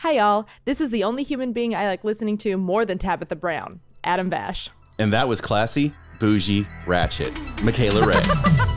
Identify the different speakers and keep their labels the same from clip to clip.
Speaker 1: Hi, y'all. This is the only human being I like listening to more than Tabitha Brown, Adam Bash.
Speaker 2: And that was Classy, Bougie, Ratchet, Michaela Ray.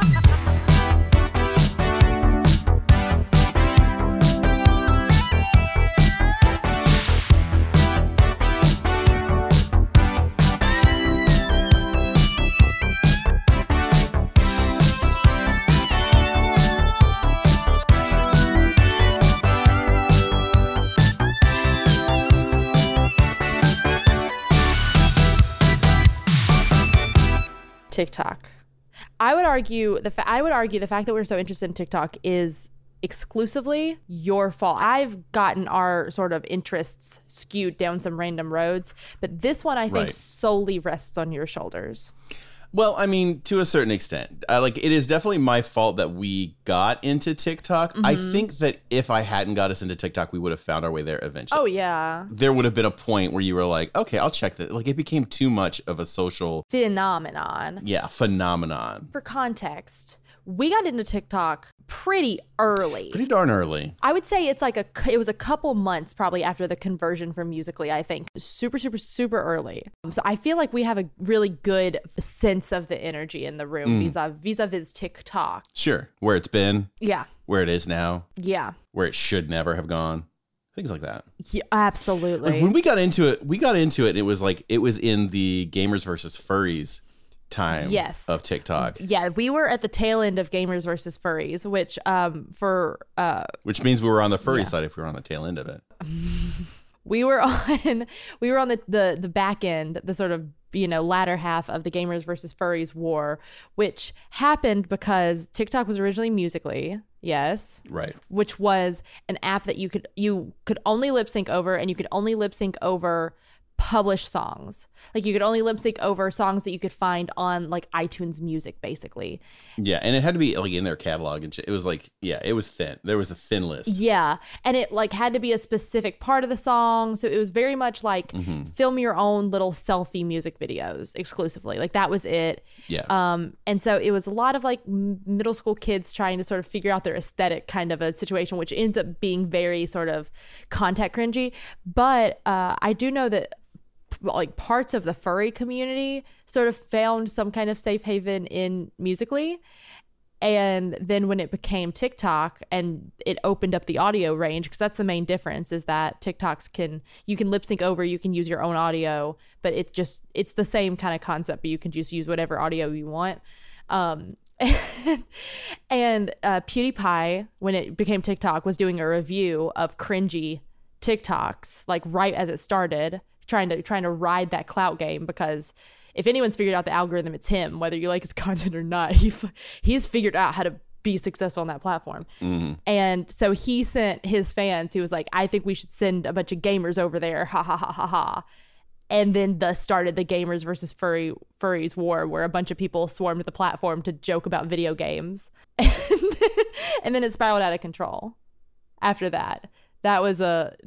Speaker 1: TikTok. I would argue the fact that we're so interested in TikTok is exclusively your fault. I've gotten our sort of interests skewed down some random roads, but this one I think solely rests on your shoulders.
Speaker 2: Well, I mean, to a certain extent, it is definitely my fault that we got into TikTok. Mm-hmm. I think that if I hadn't got us into TikTok, we would have found our way there eventually.
Speaker 1: Oh, yeah.
Speaker 2: There would have been a point where you were like, okay, I'll check that. Like, it became too much of a social
Speaker 1: phenomenon.
Speaker 2: Yeah, phenomenon.
Speaker 1: For context, we got into TikTok pretty early.
Speaker 2: Pretty darn early.
Speaker 1: I would say it's like it was a couple months probably after the conversion from Musical.ly, I think. Super, super, super early. So I feel like we have a really good sense of the energy in the room vis-a-vis TikTok.
Speaker 2: Sure. Where it's been.
Speaker 1: Yeah.
Speaker 2: Where it is now.
Speaker 1: Yeah.
Speaker 2: Where it should never have gone. Things like that.
Speaker 1: Yeah, absolutely.
Speaker 2: Like when we got into it, and it was like, it was in the Gamers versus Furries time of TikTok.
Speaker 1: Yeah, we were at the tail end of Gamers versus Furries, which
Speaker 2: which means we were on the furry side if we were on the tail end of it.
Speaker 1: we were on the back end, the sort of latter half of the Gamers versus Furries war, which happened because TikTok was originally Musical.ly. Yes.
Speaker 2: Right.
Speaker 1: Which was an app that you could only lip sync over, and you could only lip sync over published songs. Like you could only lip sync over songs that you could find on like iTunes Music, basically.
Speaker 2: Yeah, and it had to be like in their catalog and shit. It was like, yeah, it was thin. There was a thin list.
Speaker 1: Yeah, and it like had to be a specific part of the song. So it was very much like film your own little selfie music videos exclusively. Like that was it.
Speaker 2: Yeah.
Speaker 1: And so it was a lot of like middle school kids trying to sort of figure out their aesthetic kind of a situation, which ends up being very sort of content cringy. But I do know that like parts of the furry community sort of found some kind of safe haven in Musical.ly. And then when it became TikTok and it opened up the audio range, because that's the main difference, is that TikToks you can lip sync over, you can use your own audio, but it's the same kind of concept, but you can just use whatever audio you want. And PewDiePie, when it became TikTok, was doing a review of cringy TikToks, like right as it started, trying to ride that clout game, because if anyone's figured out the algorithm, it's him. Whether you like his content or not, he's figured out how to be successful on that platform. Mm-hmm. And so he sent his fans, he was like, I think we should send a bunch of gamers over there, ha ha ha ha ha. And then thus started the Gamers versus Furries war, where a bunch of people swarmed the platform to joke about video games. And then it spiraled out of control after that. That was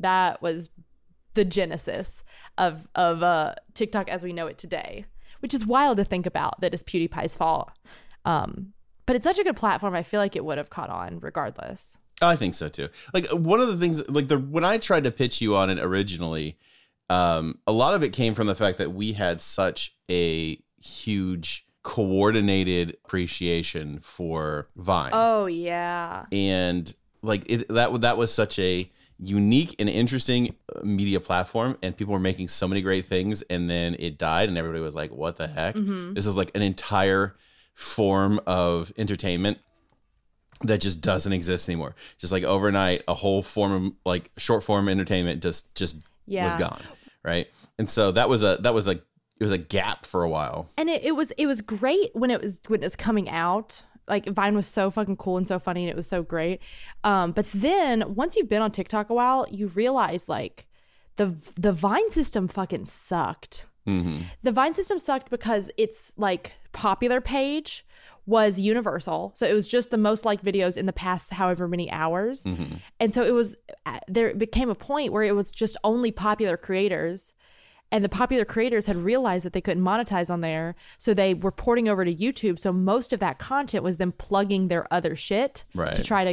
Speaker 1: the genesis of TikTok as we know it today, which is wild to think about that is PewDiePie's fault. But it's such a good platform. I feel like it would have caught on regardless.
Speaker 2: I think so too. Like one of the things, like when I tried to pitch you on it originally, a lot of it came from the fact that we had such a huge coordinated appreciation for Vine.
Speaker 1: Oh yeah.
Speaker 2: And like that was such a unique and interesting media platform, and people were making so many great things, and then it died and everybody was like, what the heck? Mm-hmm. This is like an entire form of entertainment that just doesn't exist anymore. Just like overnight, a whole form of like short form entertainment just was gone, right? And so it was a gap for a while. And
Speaker 1: it was great when it was coming out. Like Vine was so fucking cool and so funny and it was so great. But then once you've been on TikTok a while, you realize like the Vine system fucking sucked. Mm-hmm. The Vine system sucked because it's like popular page was universal. So it was just the most liked videos in the past however many hours. Mm-hmm. And so there became a point where it was just only popular creators. And the popular creators had realized that they couldn't monetize on there. So they were porting over to YouTube. So most of that content was them plugging their other shit to try to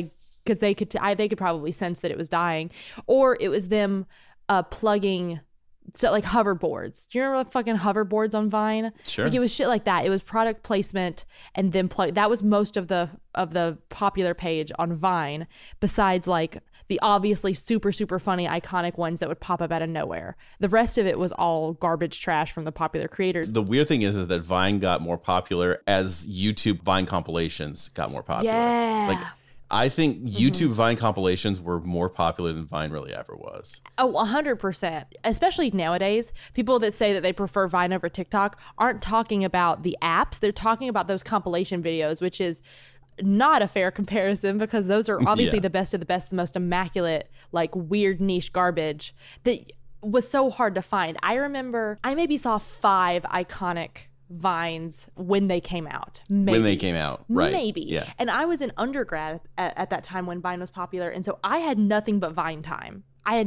Speaker 1: because they could probably sense that it was dying, or it was them plugging. So like hoverboards. Do you remember fucking hoverboards on Vine?
Speaker 2: Sure.
Speaker 1: Like it was shit like that. It was product placement and then that was most of the popular page on Vine, besides like the obviously super, super funny, iconic ones that would pop up out of nowhere. The rest of it was all garbage trash from the popular creators.
Speaker 2: The weird thing is that Vine got more popular as YouTube Vine compilations got more popular.
Speaker 1: Yeah.
Speaker 2: Like, I think YouTube Vine compilations were more popular than Vine really ever was.
Speaker 1: Oh, 100%. Especially nowadays, people that say that they prefer Vine over TikTok aren't talking about the apps. They're talking about those compilation videos, which is not a fair comparison because those are obviously the best of the best, the most immaculate, like weird niche garbage that was so hard to find. I remember I maybe saw 5 iconic Vines when they came out. Maybe.
Speaker 2: When they came out, right.
Speaker 1: Maybe.
Speaker 2: Yeah.
Speaker 1: And I was an undergrad at that time when Vine was popular. And so I had nothing but Vine time.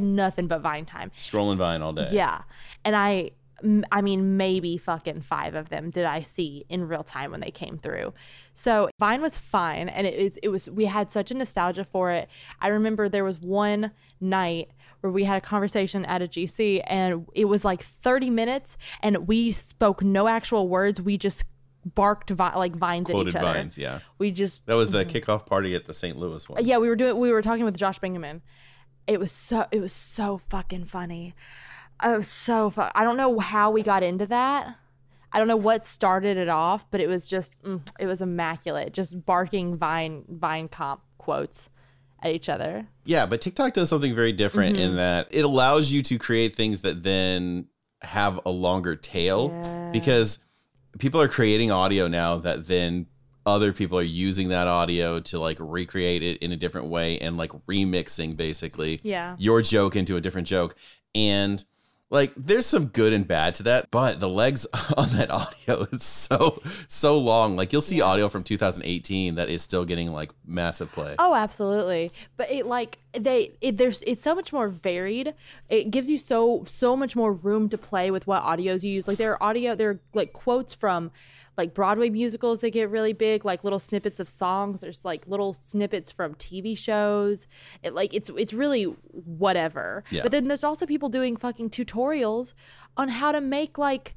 Speaker 2: Scrolling Vine all day.
Speaker 1: Yeah. And I mean, maybe fucking 5 of them did I see in real time when they came through. So Vine was fine. And it was, we had such a nostalgia for it. I remember there was one night where we had a conversation at a GC and it was like 30 minutes and we spoke no actual words. We just barked like vines at each other.
Speaker 2: Quoted Vines, yeah.
Speaker 1: We just...
Speaker 2: That was the kickoff party at the St. Louis one.
Speaker 1: Yeah, we were talking with Josh Bingaman. It was so fucking funny. It was so fun. I don't know how we got into that. I don't know what started it off, but it was just, it was immaculate. Just barking Vine comp quotes at each other.
Speaker 2: Yeah, but TikTok does something very different in that it allows you to create things that then have a longer tail because people are creating audio now that then other people are using that audio to like recreate it in a different way and like remixing basically your joke into a different joke. And like, there's some good and bad to that, but the legs on that audio is so long. Like, you'll see audio from 2018 that is still getting like massive play.
Speaker 1: Oh, absolutely. But it like it's so much more varied. It gives you so much more room to play with what audios you use. Like there are like quotes from like Broadway musicals that get really big, like little snippets of songs. There's like little snippets from TV shows. It's really whatever. Yeah. But then there's also people doing fucking tutorials on how to make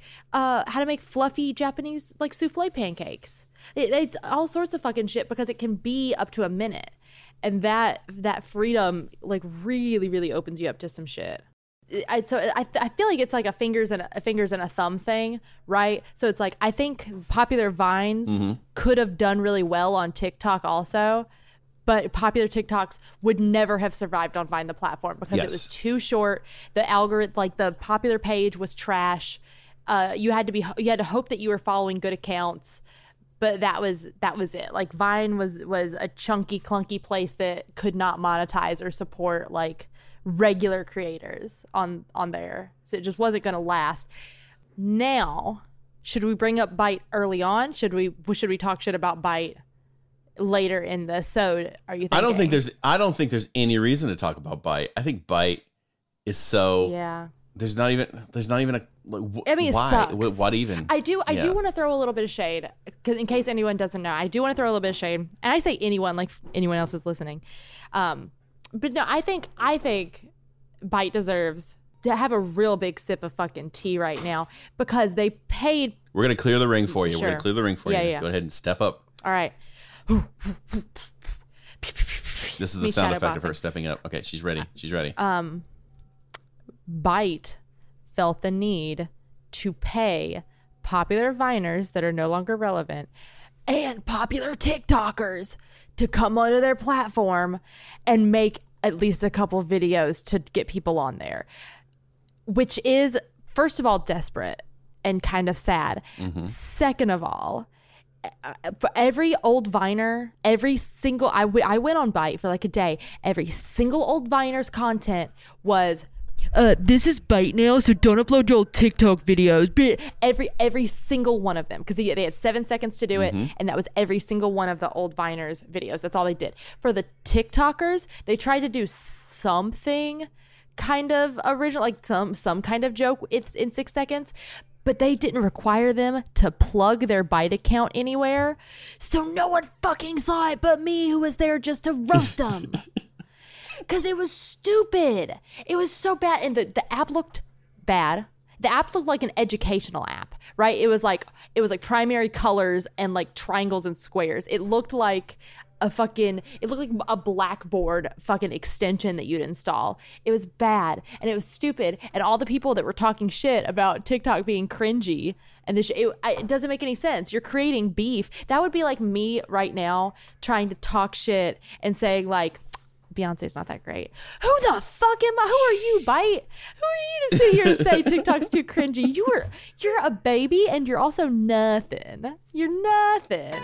Speaker 1: fluffy Japanese like souffle pancakes. It's all sorts of fucking shit because it can be up to a minute. And that freedom like really, really opens you up to some shit. I feel like it's like a fingers and a thumb thing, right? So it's like I think popular Vines could have done really well on TikTok also, but popular TikToks would never have survived on Vine, the platform, because it was too short. The algorithm, like the popular page, was trash. You had to hope that you were following good accounts. But that was it. Like Vine was a chunky, clunky place that could not monetize or support like regular creators on there. So it just wasn't going to last. Now, should we bring up Byte early on? Should we talk shit about Byte later in the episode? Are you thinking?
Speaker 2: I don't think there's any reason to talk about Byte. I think Byte is so There's not even a like,
Speaker 1: I mean,
Speaker 2: why?
Speaker 1: It sucks.
Speaker 2: What even?
Speaker 1: I do want to throw a little bit of shade, because in case anyone doesn't know, I do want to throw a little bit of shade, and I say anyone like anyone else is listening. But no, I think Byte deserves to have a real big sip of fucking tea right now because they paid.
Speaker 2: We're gonna clear the ring for you.
Speaker 1: Sure.
Speaker 2: We're gonna clear the ring for you.
Speaker 1: Yeah.
Speaker 2: Go ahead and step up.
Speaker 1: All right.
Speaker 2: This is the sound effect of her stepping up. Okay, she's ready.
Speaker 1: Byte felt the need to pay popular Viners that are no longer relevant and popular TikTokers to come onto their platform and make at least a couple videos to get people on there, which is, first of all, desperate and kind of sad. Second of all, for every old Viner, every single, I went on Byte for like a day, every single old Viner's content was, this is Byte now, so don't upload your old TikTok videos. Every single one of them, because they had 7 seconds to do it, and that was every single one of the old Viners videos. That's all they did. For the TikTokers, they tried to do something kind of original, like some kind of joke. It's in 6 seconds, but they didn't require them to plug their Byte account anywhere. So no one fucking saw it but me, who was there just to roast them. Because it was stupid. It was so bad. And the app looked bad. The app looked like an educational app, right? It was like primary colors and like triangles and squares. It looked like a Blackboard fucking extension that you'd install. It was bad and it was stupid. And all the people that were talking shit about TikTok being cringy and it doesn't make any sense. You're creating beef. That would be like me right now trying to talk shit and saying like, Beyonce's not that great. Who the fuck am I? Who are you, Byte? Who are you to sit here and say TikTok's too cringy? You're a baby and you're also nothing. You're nothing.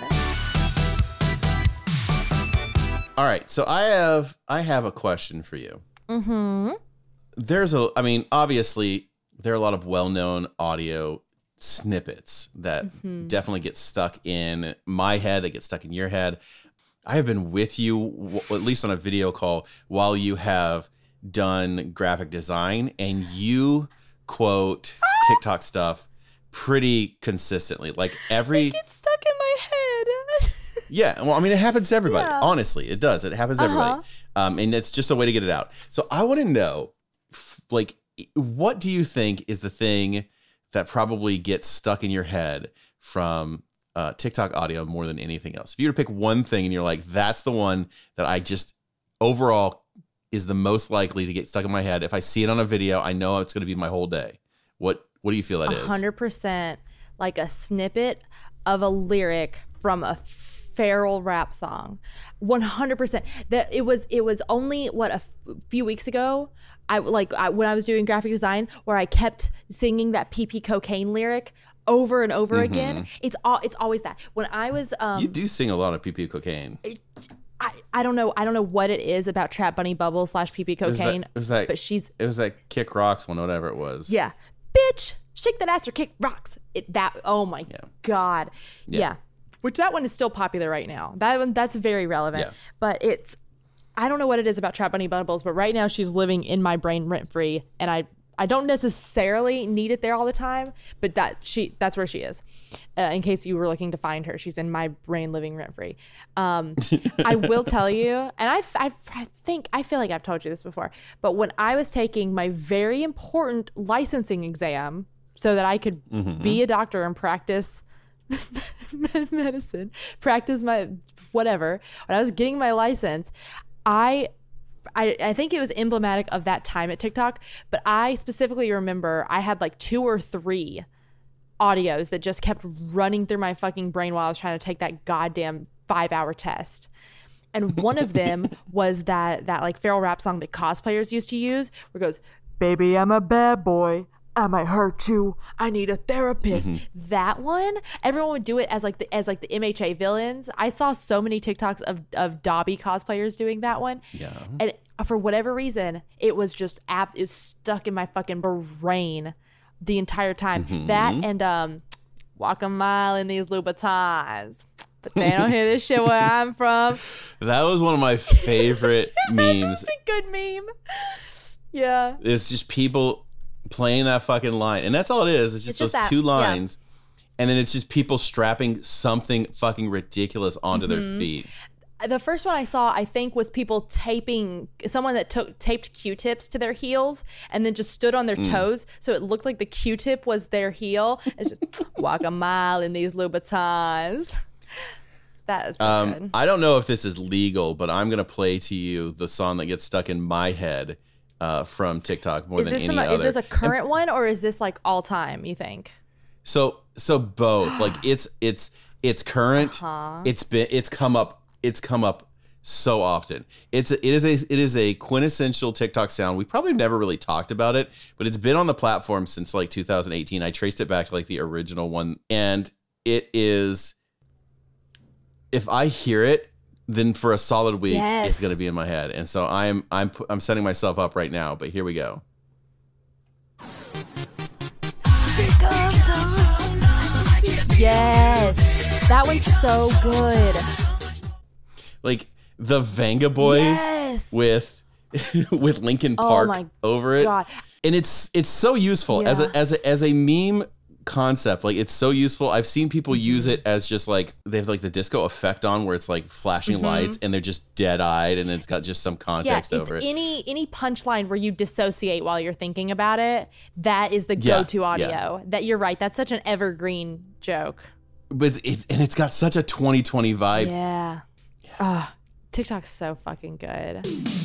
Speaker 2: All right, so I have a question for you. Mm-hmm. Obviously there are a lot of well-known audio snippets that definitely get stuck in my head, that get stuck in your head. I have been with you, at least on a video call, while you have done graphic design, and you quote TikTok stuff pretty consistently. Like
Speaker 1: it gets stuck in my head.
Speaker 2: Yeah, well, I mean, it happens to everybody. Yeah. Honestly, it does. It happens to everybody, and it's just a way to get it out. So I want to know, like, what do you think is the thing that probably gets stuck in your head from TikTok audio more than anything else? If you were to pick one thing and you're like, that's the one that I just overall is the most likely to get stuck in my head. If I see it on a video, I know it's going to be my whole day. What do you feel that is?
Speaker 1: 100% like a snippet of a lyric from a feral rap song. 100%. That it was only a few weeks ago. When I was doing graphic design, where I kept singing that PP cocaine lyric over and over again. It's always that. When I was
Speaker 2: you do sing a lot of PP cocaine.
Speaker 1: I don't know what it is about Trap Bunny Bubbles / PP cocaine.
Speaker 2: It was that Kick Rocks one, whatever it was.
Speaker 1: Yeah, bitch, shake that ass or kick rocks. Oh my god, yeah. Which that one is still popular right now. That's very relevant. Yeah. But I don't know what it is about Trap Bunny Bubbles, but right now she's living in my brain rent free, and I don't necessarily need it there all the time, but that's where she is. In case you were looking to find her, she's in my brain living rent free. I will tell you, and I feel like I've told you this before, but when I was taking my very important licensing exam so that I could be a doctor and practice medicine, practice my whatever, when I was getting my license, I think it was emblematic of that time at TikTok, but I specifically remember I had like 2 or 3 audios that just kept running through my fucking brain while I was trying to take that goddamn 5-hour test. And one of them was that like feral rap song that cosplayers used to use, where it goes, "Baby, I'm a bad boy. I might hurt you. I need a therapist." That one, everyone would do it as like the MHA villains. I saw so many TikToks of Dobby cosplayers doing that one. Yeah. And for whatever reason, it was just it was stuck in my fucking brain the entire time. That and walk a mile in these Louboutins, but they don't hear this shit where I'm from.
Speaker 2: That was one of my favorite memes.
Speaker 1: That's a good meme. Yeah.
Speaker 2: It's just people playing that fucking line, and that's all it is. It's just those 2 lines, and then it's just people strapping something fucking ridiculous onto their feet.
Speaker 1: The first one I saw, I think, was people someone that taped Q-tips to their heels and then just stood on their toes, so it looked like the Q-tip was their heel. It's just walk a mile in these Louboutins. That is so good. I
Speaker 2: don't know if this is legal, but I'm gonna play to you the song that gets stuck in my head from TikTok more than any other.
Speaker 1: Is this a current one, or is this like all time, you think?
Speaker 2: So both. Like it's current. It's come up so often. It is a quintessential TikTok sound. We probably never really talked about it, but it's been on the platform since like 2018. I traced it back to like the original one, and it is, if I hear it, then for a solid week, it's going to be in my head. And so I'm setting myself up right now, but here we go.
Speaker 1: Yes. That one's so good.
Speaker 2: Like the Vanga Boys with Linkin Park over it. God. And it's so useful as a meme concept. Like, it's so useful. I've seen people use it as just like, they have like the disco effect on where it's like flashing lights and they're just dead eyed and it's got just some context over it.
Speaker 1: Any punchline where you dissociate while you're thinking about it, that is the go-to audio. That you're right. That's such an evergreen joke.
Speaker 2: But it's got such a 2020 vibe.
Speaker 1: Yeah. Oh, TikTok's so fucking good.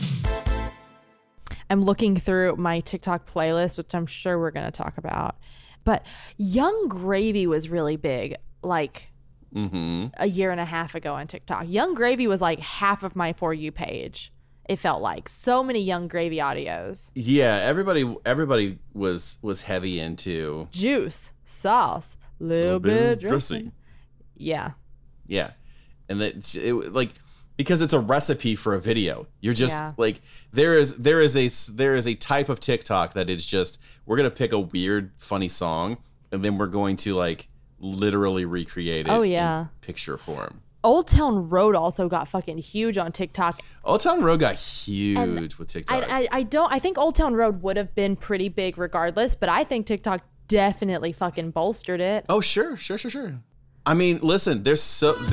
Speaker 1: I'm looking through my TikTok playlist, which I'm sure we're going to talk about. But Young Gravy was really big, like a year and a half ago on TikTok. Young Gravy was like half of my For You page. It felt like so many Young Gravy audios.
Speaker 2: Yeah, everybody was heavy into
Speaker 1: juice, sauce, little bit dressing. Yeah.
Speaker 2: Yeah. And that because it's a recipe for a video. You're just like, there is a type of TikTok that is just, we're going to pick a weird, funny song and then we're going to like literally recreate it in picture form.
Speaker 1: Old Town Road also got fucking huge on TikTok.
Speaker 2: Old Town Road got huge with TikTok.
Speaker 1: I think Old Town Road would have been pretty big regardless, but I think TikTok definitely fucking bolstered it.
Speaker 2: Oh, sure. I mean, listen, there.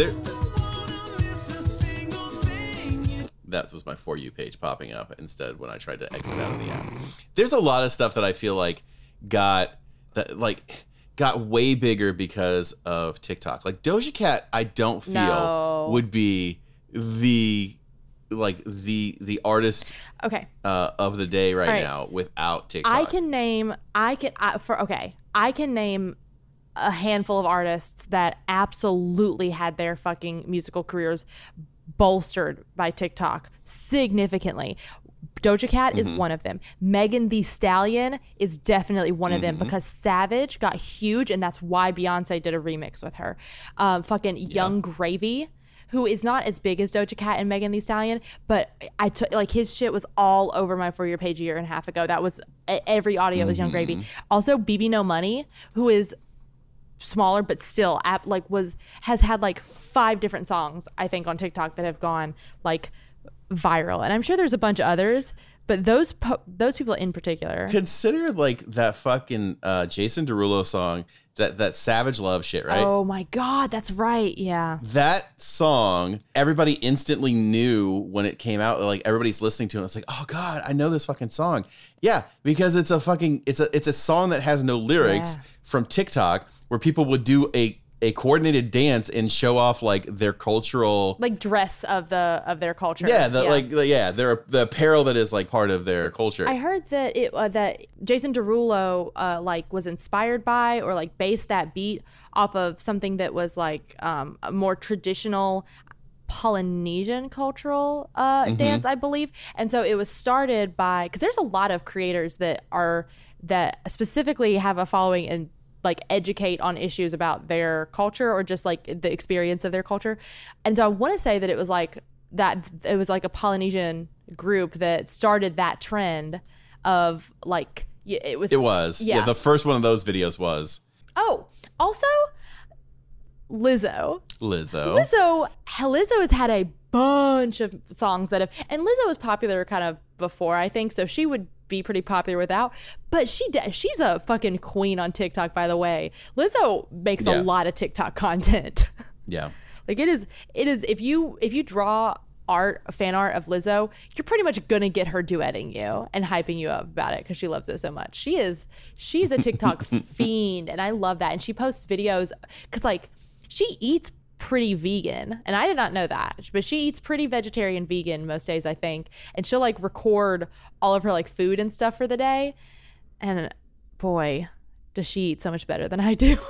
Speaker 2: That was my For You page popping up instead when I tried to exit out of the app. There's a lot of stuff that I feel like got way bigger because of TikTok. Like Doja Cat, I don't feel would be the artist of the day right now without TikTok.
Speaker 1: I can name a handful of artists that absolutely had their fucking musical careers bolstered by TikTok significantly. Doja Cat is one of them. Megan Thee Stallion is definitely one of them because Savage got huge and that's why Beyonce did a remix with her. Young Gravy, who is not as big as Doja Cat and Megan Thee Stallion, but I took like his shit was all over my For Your page a year and a half ago. That was every audio was Young Gravy. Also BB No Money, who is smaller but still has had like 5 different songs I think on TikTok that have gone like viral, and I'm sure there's a bunch of others, but those people in particular.
Speaker 2: Consider like that fucking Jason Derulo song, that Savage Love shit, right?
Speaker 1: Oh my god, that's right. Yeah,
Speaker 2: that song everybody instantly knew when it came out. Like everybody's listening to it, it's like, oh god, I know this fucking song. Yeah, because it's a song that has no lyrics from TikTok, where people would do a coordinated dance and show off like their cultural
Speaker 1: like dress of their culture.
Speaker 2: Yeah, they're the apparel that is like part of their culture.
Speaker 1: I heard that that Jason Derulo like was inspired by or like based that beat off of something that was like a more traditional Polynesian cultural dance, I believe. And so it was started by, because there's a lot of creators that specifically have a following and like educate on issues about their culture or just like the experience of their culture. And so I want to say that it was like a Polynesian group that started that trend of like, it was.
Speaker 2: Yeah, the first one of those videos was.
Speaker 1: Oh, also Lizzo has had a bunch of songs that have, and Lizzo was popular kind of before, I think, so she would be pretty popular without, but she's a fucking queen on TikTok, by the way. Lizzo makes a lot of TikTok content.
Speaker 2: Yeah.
Speaker 1: Like it is if you draw fan art of Lizzo, you're pretty much gonna get her duetting you and hyping you up about it because she loves it so much. She's a TikTok fiend, and I love that. And she posts videos because like she eats pretty vegan, and I did not know that, but she eats pretty vegetarian vegan most days, I think, and she'll like record all of her like food and stuff for the day, and boy does she eat so much better than I do.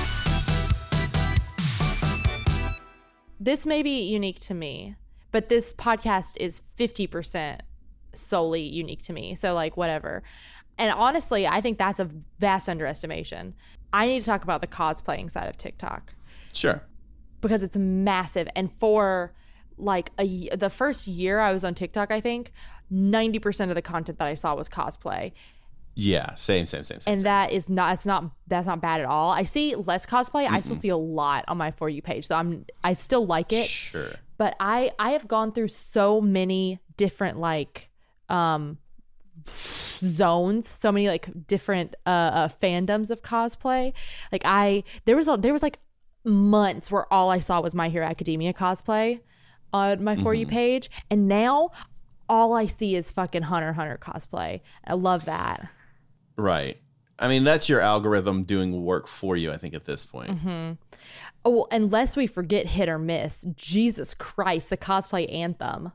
Speaker 1: This may be unique to me, but this podcast is 50% solely unique to me, so like whatever. And honestly, I think that's a vast underestimation. I need to talk about the cosplaying side of TikTok.
Speaker 2: Sure.
Speaker 1: Because it's massive. And for like the first year I was on TikTok, I think 90% of the content that I saw was cosplay.
Speaker 2: Yeah, same.
Speaker 1: And that's not bad at all. I see less cosplay. I still see a lot on my For You page. So I still like it.
Speaker 2: Sure.
Speaker 1: But I have gone through so many different like zones, so many like different fandoms of cosplay. Like there was like months where all I saw was My Hero Academia cosplay on my For You page, and now all I see is fucking Hunter x Hunter cosplay. I love that.
Speaker 2: Right. I mean, that's your algorithm doing work for you, I think, at this point.
Speaker 1: Oh, unless we forget Hit or Miss. Jesus Christ, the cosplay anthem.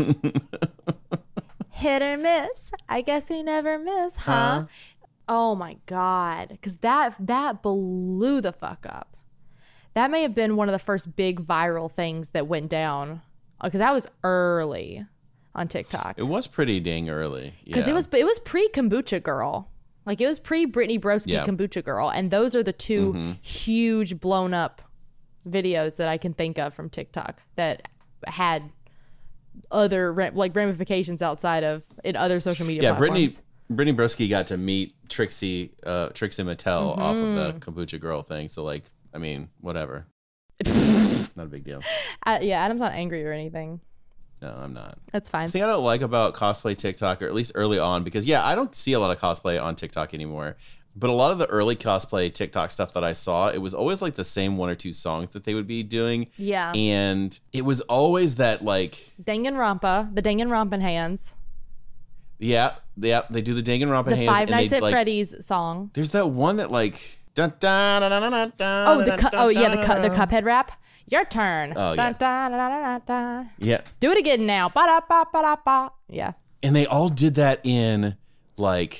Speaker 1: Hit or miss. I guess we never miss, huh? Oh my God. Because that blew the fuck up. That may have been one of the first big viral things that went down. Because that was early on TikTok.
Speaker 2: It was pretty dang early.
Speaker 1: Because it was pre-Kombucha Girl. Like, it was pre-Brittany Broski Kombucha Girl. And those are the two huge blown up videos that I can think of from TikTok that had other ramifications outside of in other social media platforms.
Speaker 2: Brittany Broski got to meet Trixie Mattel off of the Kombucha Girl thing. So, like, I mean, whatever. Not a big deal.
Speaker 1: Adam's not angry or anything.
Speaker 2: No, I'm not.
Speaker 1: That's fine.
Speaker 2: The thing I don't like about cosplay TikTok, or at least early on, because I don't see a lot of cosplay on TikTok anymore, but a lot of the early cosplay TikTok stuff that I saw, it was always like the same one or two songs that they would be doing.
Speaker 1: Yeah.
Speaker 2: And it was always that like
Speaker 1: Danganronpa, the Danganronpa hands.
Speaker 2: Yeah, they do the Danganronpa hands.
Speaker 1: The Five Nights at
Speaker 2: like,
Speaker 1: Freddy's song.
Speaker 2: There's that one that like dun, dun, dun, dun, dun, dun,
Speaker 1: oh, the Cuphead rap. Your turn.
Speaker 2: Oh, yeah.
Speaker 1: Dun, dun, dun, dun, dun.
Speaker 2: Yeah.
Speaker 1: Do it again now. Ba-da-ba-ba-da-ba. Yeah.
Speaker 2: And they all did that in like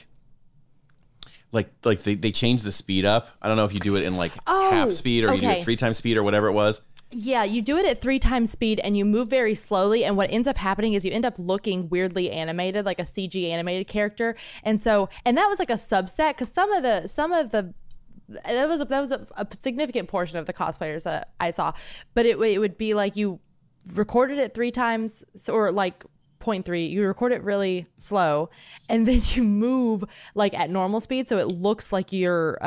Speaker 2: they changed the speed up. I don't know if you do it in like half speed or you do it 3 times speed or whatever it was.
Speaker 1: Yeah, you do it at 3 times speed and you move very slowly. And what ends up happening is you end up looking weirdly animated, like a CG animated character. And that was like a subset because some of the that was a significant portion of the cosplayers that I saw, but it would be like you recorded it 3 times or like 0.3, you record it really slow and then you move like at normal speed so it looks like you're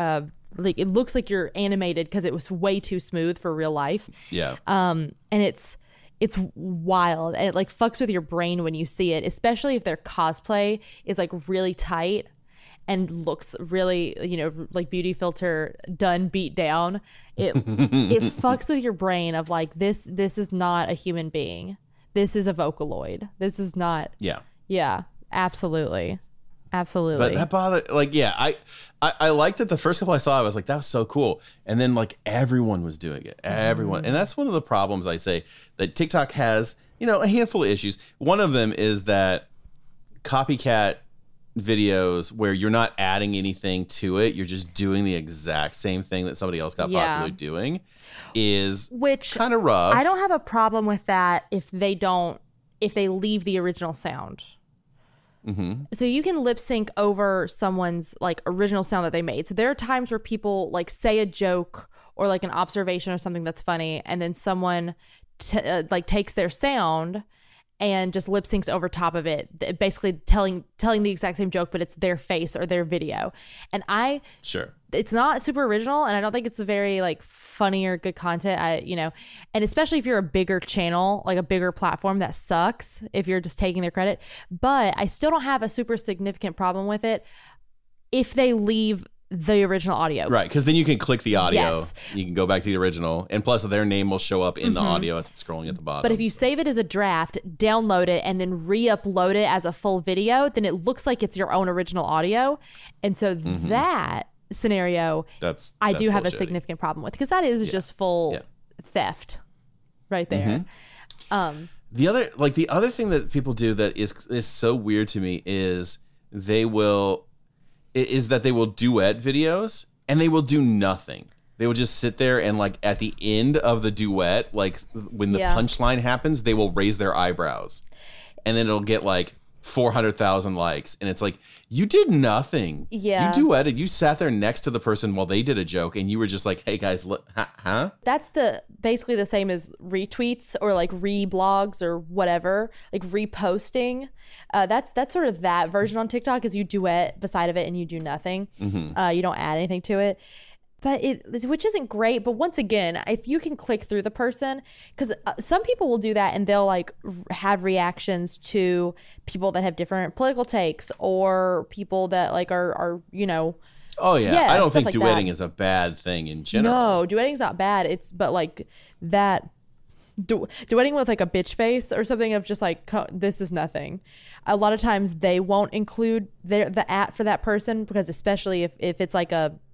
Speaker 1: animated because it was way too smooth for real life.
Speaker 2: Yeah.
Speaker 1: And it's wild and it like fucks with your brain when you see it, especially if their cosplay is like really tight and looks really, like beauty filter done beat down. It fucks with your brain of like this is not a human being. This is a Vocaloid. This is not.
Speaker 2: Yeah.
Speaker 1: Yeah, absolutely. Absolutely.
Speaker 2: But that bothered, like, I liked it. The first couple I saw, I was like, that was so cool. And then like everyone was doing it. Everyone. And that's one of the problems I say that TikTok has, a handful of issues. One of them is that copycat videos where you're not adding anything to it, you're just doing the exact same thing that somebody else got popular doing is kind of rough.
Speaker 1: I don't have a problem with that if they leave the original sound.
Speaker 2: Mm-hmm.
Speaker 1: So you can lip sync over someone's like original sound that they made. So there are times where people like say a joke or like an observation or something that's funny, and then someone takes their sound and just lip syncs over top of it, basically telling the exact same joke, but it's their face or their video. And it's not super original, and I don't think it's a very like funny or good content. And especially if you're a bigger channel, like a bigger platform, that sucks if you're just taking their credit. But I still don't have a super significant problem with it if they leave the original audio.
Speaker 2: Right, because then you can click the audio.
Speaker 1: Yes.
Speaker 2: You can go back to the original, and plus their name will show up in the audio as it's scrolling at the bottom.
Speaker 1: But if you save it as a draft, download it, and then re-upload it as a full video, then it looks like it's your own original audio. And so that scenario, I do have a significant problem with, because that is just full theft right there.
Speaker 2: The other thing that people do that is so weird to me is they will duet videos and they will do nothing. They will just sit there and like at the end of the duet, like when the punchline happens, they will raise their eyebrows and then it'll get like 400,000 likes. And it's like, you did nothing.
Speaker 1: Yeah.
Speaker 2: You duetted. You sat there next to the person while they did a joke and you were just like, hey guys, look, huh?
Speaker 1: That's basically the same as retweets or like reblogs or whatever, like reposting. That's sort of that version on TikTok, is you duet beside of it and you do nothing. You don't add anything to it. but which isn't great. But once again, if you can click through the person, because some people will do that and they'll like have reactions to people that have different political takes or people that like are
Speaker 2: Oh yeah, I don't think
Speaker 1: like
Speaker 2: duetting
Speaker 1: that
Speaker 2: is a bad thing in general.
Speaker 1: No, duetting's not bad. But like that duetting with like a bitch face or something of just like this is nothing. A lot of times they won't include the @ for that person because especially if it's like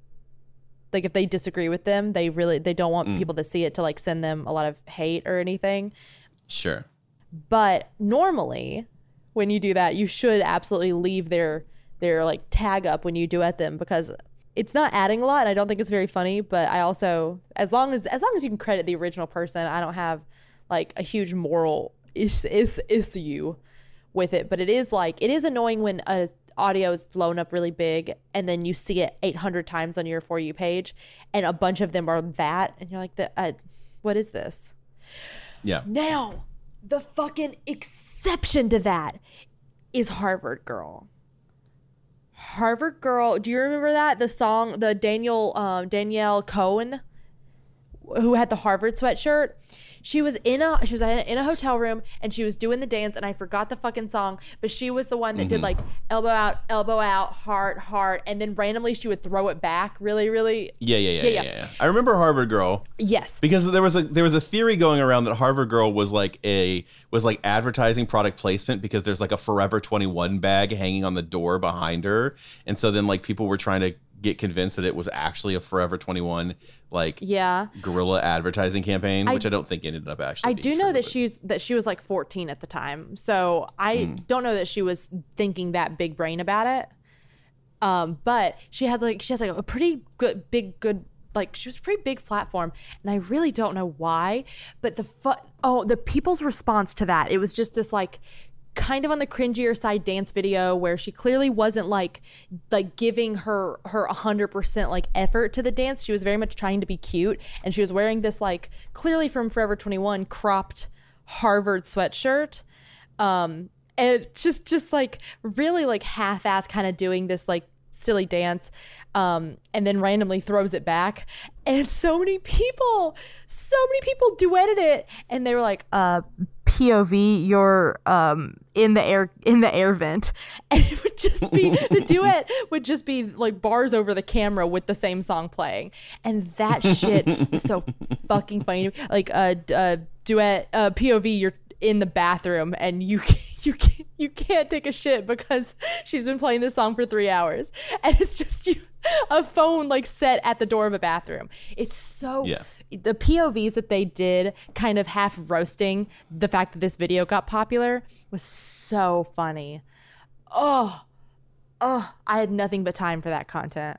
Speaker 1: if they disagree with them, they don't want people to see it to like send them a lot of hate or anything.
Speaker 2: Sure.
Speaker 1: But normally when you do that, you should absolutely leave their like tag up when you duet them because it's not adding a lot. And I don't think it's very funny, but I also, as long as you can credit the original person, I don't have like a huge moral issue with it. But it is annoying when a audio is blown up really big and then you see it 800 times on your For You page and a bunch of them are that and you're like, what is this?
Speaker 2: Yeah.
Speaker 1: Now, the fucking exception to that is Harvard Girl. Harvard Girl, do you remember that? The song, the Danielle Cohen, who had the Harvard sweatshirt. She was in a hotel room and she was doing the dance and I forgot the fucking song, but she was the one that did like elbow out, heart, and then randomly she would throw it back really, really.
Speaker 2: Yeah. I remember Harvard Girl.
Speaker 1: Yes.
Speaker 2: Because there was a theory going around that Harvard Girl was like advertising product placement because there's like a Forever 21 bag hanging on the door behind her. And so then like people were trying to get convinced that it was actually a Forever 21 like guerrilla advertising campaign, which I don't think ended up actually being
Speaker 1: I do
Speaker 2: true,
Speaker 1: know that she was like 14 at the time, so I don't know that she was thinking that big brain about it, but she has like a pretty good like she was a pretty big platform and I really don't know why, but the people's response to that, it was just this like kind of on the cringier side dance video where she clearly wasn't like giving her 100% like effort to the dance. She was very much trying to be cute and she was wearing this like clearly from Forever 21 cropped Harvard sweatshirt, and just like really like half-ass kind of doing this like silly dance, and then randomly throws it back and so many people duetted it and they were like POV, you're in the air vent, and it would just be the duet would just be like bars over the camera with the same song playing, and that shit is so fucking funny. Like duet POV, you're in the bathroom and you can't take a shit because she's been playing this song for 3 hours and it's just a phone like set at the door of a bathroom. It's so the POVs that they did kind of half roasting the fact that this video got popular was so funny. I had nothing but time for that content.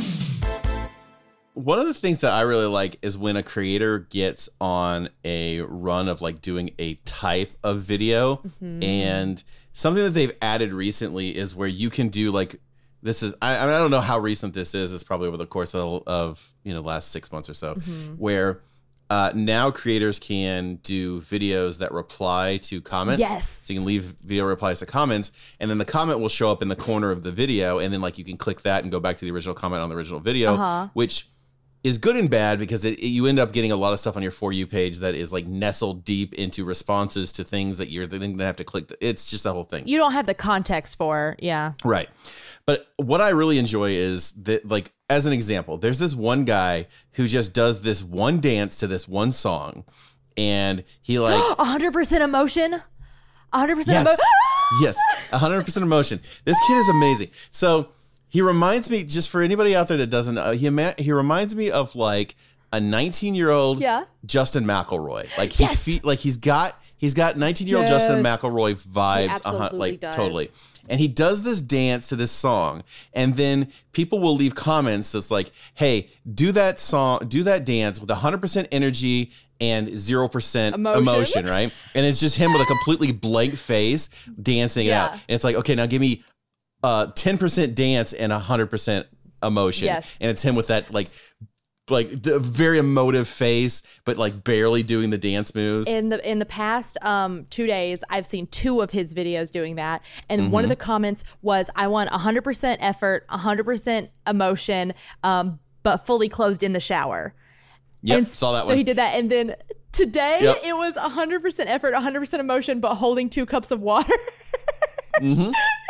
Speaker 2: One of the things that I really like is when a creator gets on a run of like doing a type of video, and something that they've added recently is where you can do like, this is, I mean, I don't know how recent this is. It's probably over the course of last 6 months or so, where now creators can do videos that reply to comments.
Speaker 1: Yes.
Speaker 2: So you can leave video replies to comments, and then the comment will show up in the corner of the video, and then like you can click that and go back to the original comment on the original video, which is good and bad because you end up getting a lot of stuff on your For You page that is like nestled deep into responses to things that you're then going to have to click. It's just a whole thing.
Speaker 1: You don't have the context for,
Speaker 2: Right. But what I really enjoy is that, like, as an example, there's this one guy who just does this one dance to this one song, and he like
Speaker 1: 100% emotion. 100%
Speaker 2: yes,
Speaker 1: emotion.
Speaker 2: yes, 100% emotion. This kid is amazing. So he reminds me, just for anybody out there that doesn't know, he reminds me of like a 19-year-old Justin McElroy. Like he's got 19-year-old Justin McElroy vibes. Like does. Totally. And he does this dance to this song, and then people will leave comments that's like, hey, do that dance with 100% energy and 0% emotion, right? And it's just him with a completely blank face dancing it out. And it's like, okay, now give me 10% dance and 100% emotion.
Speaker 1: Yes.
Speaker 2: And it's him with that like the very emotive face, but like barely doing the dance moves.
Speaker 1: In the past 2 days, I've seen 2 of his videos doing that. And one of the comments was, I want 100% effort, 100% emotion, but fully clothed in the shower.
Speaker 2: Yep,
Speaker 1: And
Speaker 2: saw that
Speaker 1: so
Speaker 2: one.
Speaker 1: he did that. And then today
Speaker 2: Yep.
Speaker 1: it was 100% effort, 100% emotion, but holding 2 cups of water.
Speaker 2: And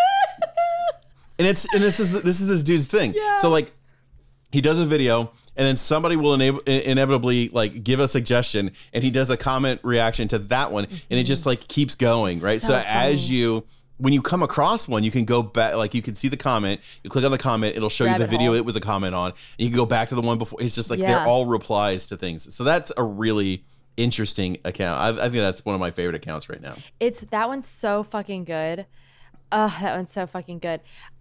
Speaker 2: this is this dude's thing.
Speaker 1: Yeah.
Speaker 2: So like he does a video and then somebody will inevitably like give a suggestion and he does a comment reaction to that one and it just like keeps going, right? So as when you come across one, you can go back, like you can see the comment, you click on the comment, it'll show you the video it was a comment on, and you can go back to the one before. It's just like they're all replies to things. So that's a really interesting account. I think that's one of my favorite accounts right now.
Speaker 1: That one's so fucking good. That one's so fucking good.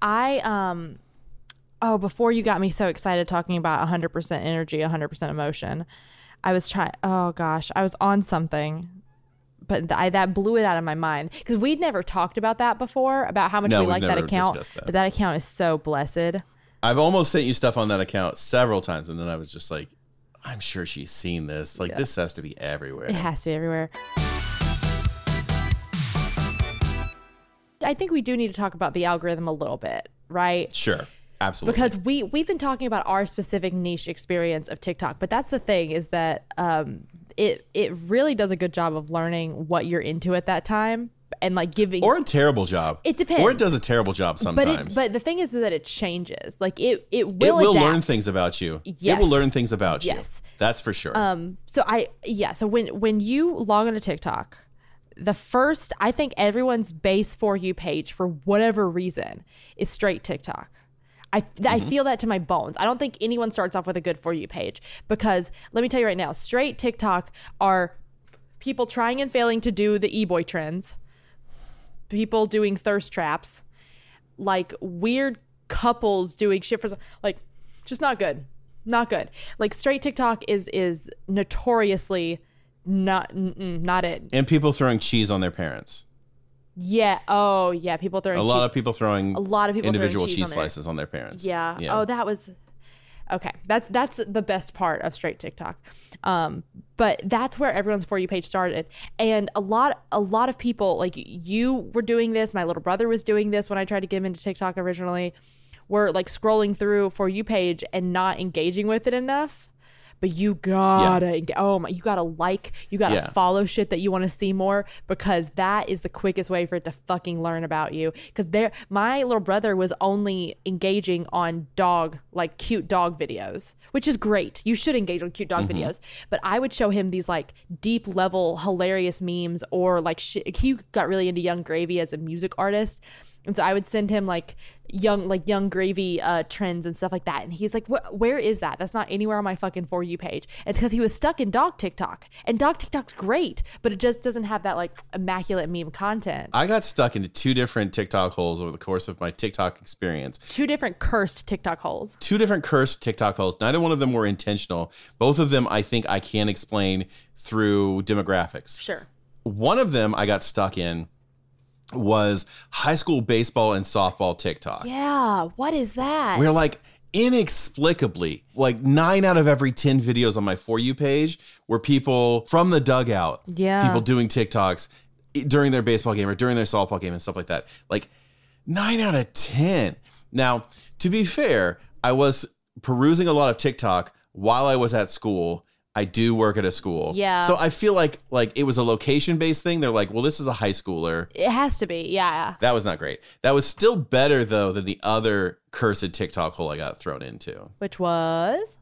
Speaker 1: Before you got me so excited talking about 100% energy, 100% emotion, I was on something, but that blew it out of my mind because we'd never talked about that before, about how much we like that account. But that account is so blessed.
Speaker 2: I've almost sent you stuff on that account several times, and then I was just like, I'm sure she's seen this. Like, this has to be everywhere.
Speaker 1: It has to be everywhere. I think we do need to talk about the algorithm a little bit, right?
Speaker 2: Sure. Absolutely.
Speaker 1: Because we've been talking about our specific niche experience of TikTok, but that's the thing is that it really does a good job of learning what you're into at that time and like giving,
Speaker 2: or a terrible job.
Speaker 1: It depends.
Speaker 2: Or it does a terrible job sometimes.
Speaker 1: But the thing is that it changes. Like it will
Speaker 2: adapt.
Speaker 1: learn
Speaker 2: things about you.
Speaker 1: Yes.
Speaker 2: It will learn things about you.
Speaker 1: Yes.
Speaker 2: That's for sure.
Speaker 1: So when you log onto TikTok, I think everyone's base For You page for whatever reason is straight TikTok. I feel that to my bones. I don't think anyone starts off with a good For You page because let me tell you right now, straight TikTok are people trying and failing to do the e-boy trends, people doing thirst traps, like weird couples doing shit for like just not good. Like straight TikTok is notoriously not it.
Speaker 2: And people throwing cheese on their parents.
Speaker 1: Yeah. Oh, yeah. People throwing
Speaker 2: a lot of people throwing individual
Speaker 1: cheese
Speaker 2: cheese slices on their parents.
Speaker 1: Yeah. Oh, that was okay. That's the best part of straight TikTok. But that's where everyone's For You page started, and a lot of people like you were doing this. My little brother was doing this when I tried to get him into TikTok originally. Were like scrolling through For You page and not engaging with it enough. But you gotta, you gotta follow shit that you want to see more because that is the quickest way for it to fucking learn about you. Because my little brother was only engaging on cute dog videos, which is great. You should engage on cute dog videos. But I would show him these like deep level hilarious memes or like he got really into Young Gravy as a music artist. And so I would send him like young gravy trends and stuff like that. And he's like, where is that? That's not anywhere on my fucking For You page. It's because he was stuck in dog TikTok. And dog TikTok's great, but it just doesn't have that like immaculate meme content.
Speaker 2: I got stuck into 2 different TikTok holes over the course of my TikTok experience.
Speaker 1: 2 different cursed TikTok holes.
Speaker 2: 2 different cursed TikTok holes. Neither one of them were intentional. Both of them I think I can explain through demographics.
Speaker 1: Sure.
Speaker 2: One of them I got stuck in was high school baseball and softball TikTok.
Speaker 1: Yeah, what is that?
Speaker 2: We're like inexplicably, like 9 out of every 10 videos on my For You page were people from the dugout.
Speaker 1: Yeah.
Speaker 2: People doing TikToks during their baseball game or during their softball game and stuff like that. Like 9 out of 10. Now, to be fair, I was perusing a lot of TikTok while I was at school. I do work at a school.
Speaker 1: Yeah.
Speaker 2: So I feel like it was a location-based thing. They're like, well, this is a high schooler.
Speaker 1: It has to be, yeah.
Speaker 2: That was not great. That was still better, though, than the other cursed TikTok hole I got thrown into.
Speaker 1: Which was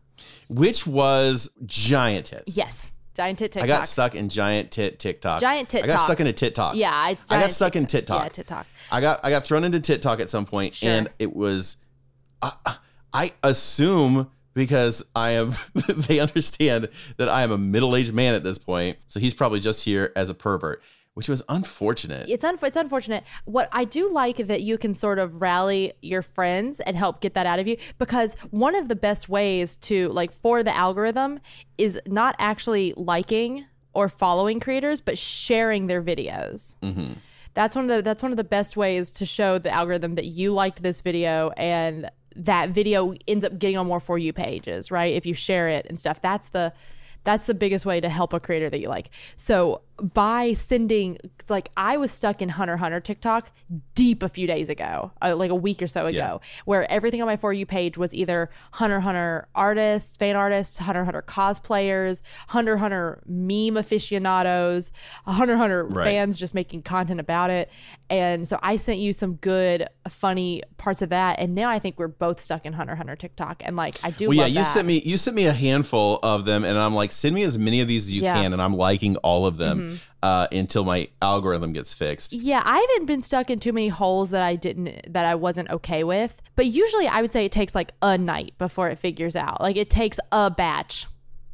Speaker 2: giant tits.
Speaker 1: Yes. Giant tit TikTok.
Speaker 2: I got stuck in giant tit TikTok.
Speaker 1: Giant tit
Speaker 2: I got
Speaker 1: talk.
Speaker 2: stuck into tit talk.
Speaker 1: Yeah.
Speaker 2: I got stuck in tit talk.
Speaker 1: Yeah, tit talk.
Speaker 2: I got thrown into tit talk at some point,
Speaker 1: Sure.
Speaker 2: and it was, I assume because they understand that I am a middle-aged man at this point, so he's probably just here as a pervert, which was unfortunate.
Speaker 1: It's unfortunate. What I do like that you can sort of rally your friends and help get that out of you, because one of the best ways to for the algorithm is not actually liking or following creators, but sharing their videos. Mm-hmm. That's one of the best ways to show the algorithm that you liked this video and that video ends up getting on more For You pages, right? If you share it and stuff, that's the biggest way to help a creator that you like. So by sending, like, I was stuck in Hunter x Hunter TikTok deep a few days ago, like a week or so ago, where everything on my For You page was either Hunter x Hunter artists, fan artists, Hunter x Hunter cosplayers, Hunter x Hunter meme aficionados, Hunter x Hunter fans just making content about it. And so I sent you some good, funny parts of that. And now I think we're both stuck in Hunter x Hunter TikTok. And like, I do love that.
Speaker 2: You sent me a handful of them, and I'm like, send me as many of these as you can. And I'm liking all of them until my algorithm gets fixed.
Speaker 1: Yeah, I haven't been stuck in too many holes that I wasn't okay with. But usually I would say it takes like a night before it figures out. Like, it takes a batch.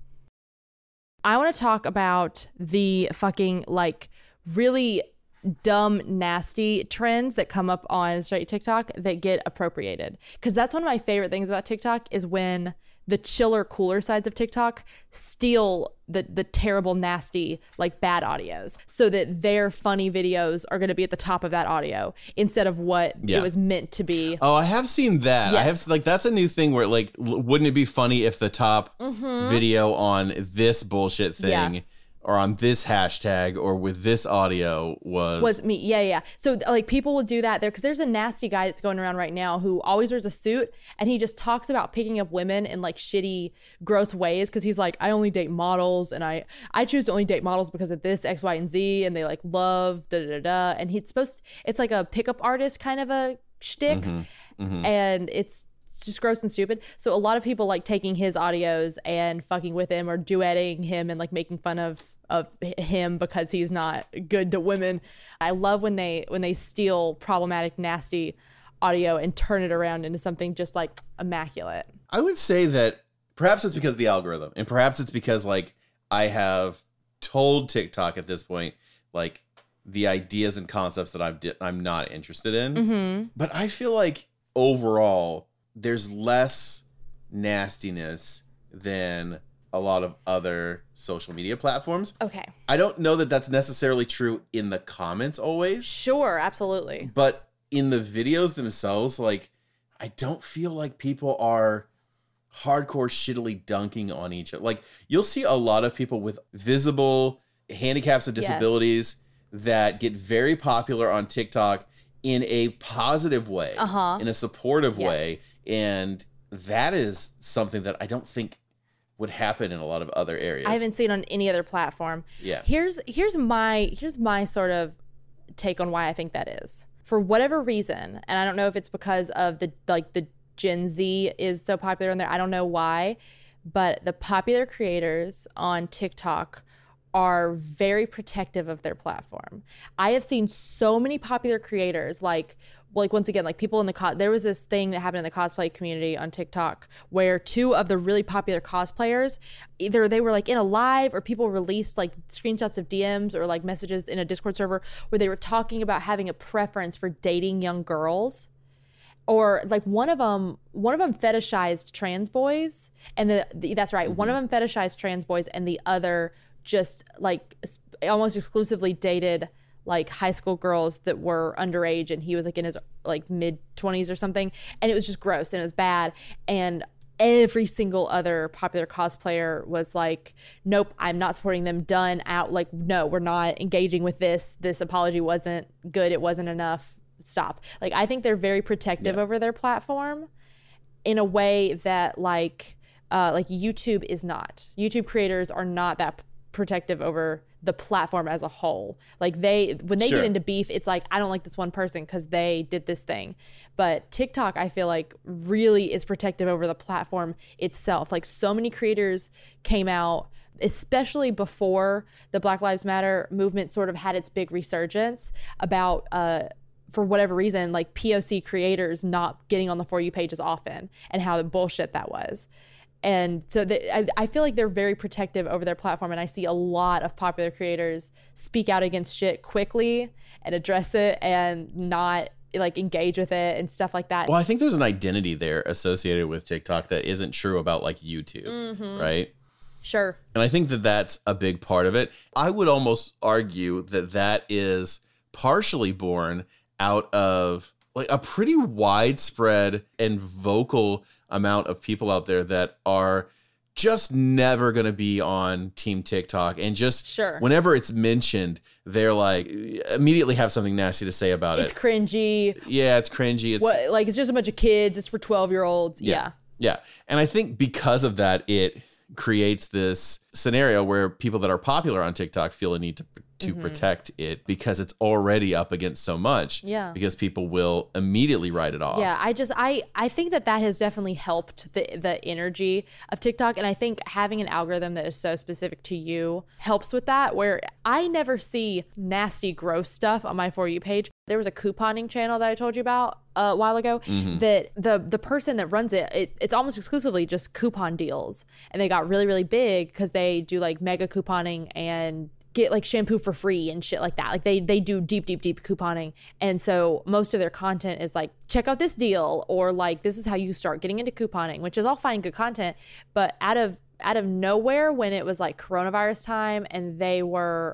Speaker 1: I want to talk about the fucking like really dumb, nasty trends that come up on straight TikTok that get appropriated. Because that's one of my favorite things about TikTok is when the chiller, cooler sides of TikTok steal the terrible, nasty, like bad audios so that their funny videos are going to be at the top of that audio instead of what it was meant to be.
Speaker 2: Oh, I have seen that. Yes. I have, like, that's a new thing where, like, wouldn't it be funny if the top video on this bullshit thing or on this hashtag or with this audio was
Speaker 1: me. Yeah. So like people will do that there because there's a nasty guy that's going around right now who always wears a suit and he just talks about picking up women in like shitty, gross ways because he's like, I only date models and I choose to only date models because of this X, Y, and Z and they like love and it's like a pickup artist kind of a shtick and it's just gross and stupid. So a lot of people like taking his audios and fucking with him or duetting him and like making fun of him because he's not good to women. I love when they steal problematic, nasty audio and turn it around into something just like immaculate.
Speaker 2: I would say that perhaps it's because of the algorithm, and perhaps it's because like I have told TikTok at this point like the ideas and concepts that I'm not interested in. But I feel like overall there's less nastiness than a lot of other social media platforms.
Speaker 1: Okay.
Speaker 2: I don't know that that's necessarily true in the comments always.
Speaker 1: Sure, absolutely.
Speaker 2: But in the videos themselves, like, I don't feel like people are hardcore shittily dunking on each other. Like, you'll see a lot of people with visible handicaps and disabilities that get very popular on TikTok in a positive way, in a supportive way. And that is something that I don't think would happen in a lot of other areas.
Speaker 1: I haven't seen on any other platform.
Speaker 2: Yeah.
Speaker 1: Here's my sort of take on why I think that is. For whatever reason, and I don't know if it's because of the Gen Z is so popular in there. I don't know why, but the popular creators on TikTok are very protective of their platform. I have seen so many popular creators like once again, like people in there was this thing that happened in the cosplay community on TikTok where two of the really popular cosplayers, either they were like in a live or people released like screenshots of DMs or like messages in a Discord server where they were talking about having a preference for dating young girls. Or like one of them fetishized trans boys, and that's right. One of them fetishized trans boys, and the other just like almost exclusively dated like high school girls that were underage, and he was like in his like mid-20s or something, and it was just gross and it was bad. And every single other popular cosplayer was like, nope, I'm not supporting them, done, out, like, no, we're not engaging with this apology wasn't good, it wasn't enough, stop. Like, I think they're very protective over their platform in a way that like YouTube is not. YouTube creators are not that protective over the platform as a whole. Like when they get into beef, it's like, I don't like this one person because they did this thing. But TikTok, I feel like, really is protective over the platform itself. Like, so many creators came out, especially before the Black Lives Matter movement sort of had its big resurgence, about for whatever reason, like POC creators not getting on the For You page as often and how the bullshit that was. And so I feel like they're very protective over their platform, and I see a lot of popular creators speak out against shit quickly and address it and not like engage with it and stuff like that.
Speaker 2: Well, I think there's an identity there associated with TikTok that isn't true about like YouTube, right?
Speaker 1: Sure.
Speaker 2: And I think that that's a big part of it. I would almost argue that that is partially born out of like a pretty widespread and vocal amount of people out there that are just never going to be on Team TikTok. And just
Speaker 1: Sure.
Speaker 2: whenever it's mentioned, they're like, immediately have something nasty to say about
Speaker 1: It's
Speaker 2: it.
Speaker 1: cringy.
Speaker 2: Yeah, it's cringy. It's
Speaker 1: What, like, it's just a bunch of kids. It's for 12-year-olds. Yeah.
Speaker 2: Yeah. And I think because of that, it creates this scenario where people that are popular on TikTok feel a need to protect it because it's already up against so much.
Speaker 1: Yeah.
Speaker 2: Because people will immediately write it off.
Speaker 1: Yeah, I think that has definitely helped the energy of TikTok, and I think having an algorithm that is so specific to you helps with that, where I never see nasty, gross stuff on my For You page. There was a couponing channel that I told you about a while ago that the person that runs it's almost exclusively just coupon deals, and they got really, really big because they do like mega couponing and get like shampoo for free and shit like that. Like they do deep couponing. And so most of their content is like, check out this deal, or like, this is how you start getting into couponing, which is all fine, good content. But out of nowhere, when it was like coronavirus time, and they were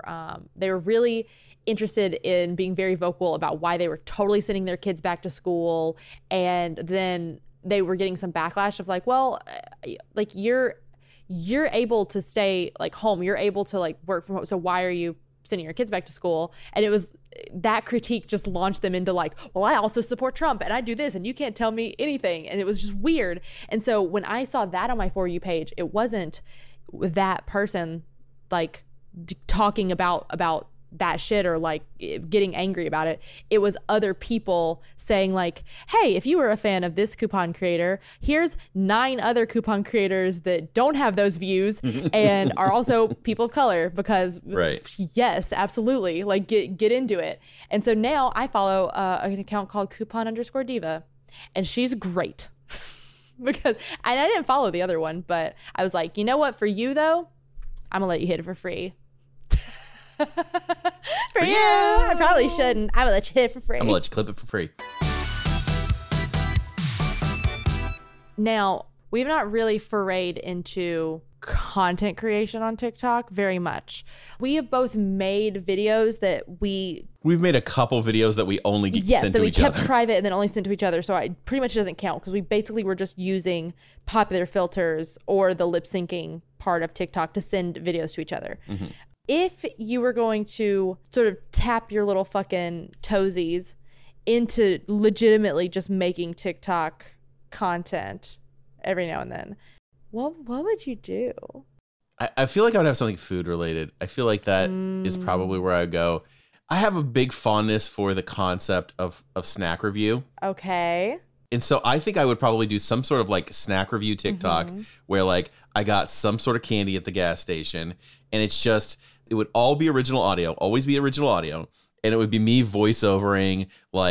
Speaker 1: really interested in being very vocal about why they were totally sending their kids back to school. And then they were getting some backlash of like, well, like you're able to stay like home, you're able to like work from home, so why are you sending your kids back to school? And it was that critique just launched them into like, well, I also support Trump and I do this and you can't tell me anything. And it was just weird. And so when I saw that on my For You page, it wasn't that person like talking about that shit or like getting angry about it. It was other people saying like, hey, if you were a fan of this coupon creator, here's 9 other coupon creators that don't have those views and are also people of color, because
Speaker 2: Right.
Speaker 1: Yes, absolutely. Like get into it. And so now I follow an account called coupon_diva, and she's great. Because I didn't follow the other one, but I was like, you know what, for you though, I'm gonna let you hit it for free. For you. I probably shouldn't. I'm gonna let you hit it for free.
Speaker 2: I'm gonna let you clip it for free.
Speaker 1: Now, we've not really forayed into content creation on TikTok very much. We have both made videos that we've
Speaker 2: made a couple videos that we only sent to each other.
Speaker 1: Yes, that we kept private and then only sent to each other. So it pretty much doesn't count, because we basically were just using popular filters or the lip syncing part of TikTok to send videos to each other. Mm-hmm. If you were going to sort of tap your little fucking toesies into legitimately just making TikTok content every now and then, what would you do?
Speaker 2: I feel like I would have something food related. I feel like that is probably where I would go. I have a big fondness for the concept of snack review.
Speaker 1: Okay.
Speaker 2: And so I think I would probably do some sort of like snack review TikTok where like I got some sort of candy at the gas station, and it would all be original audio, always be original audio. And it would be me voiceovering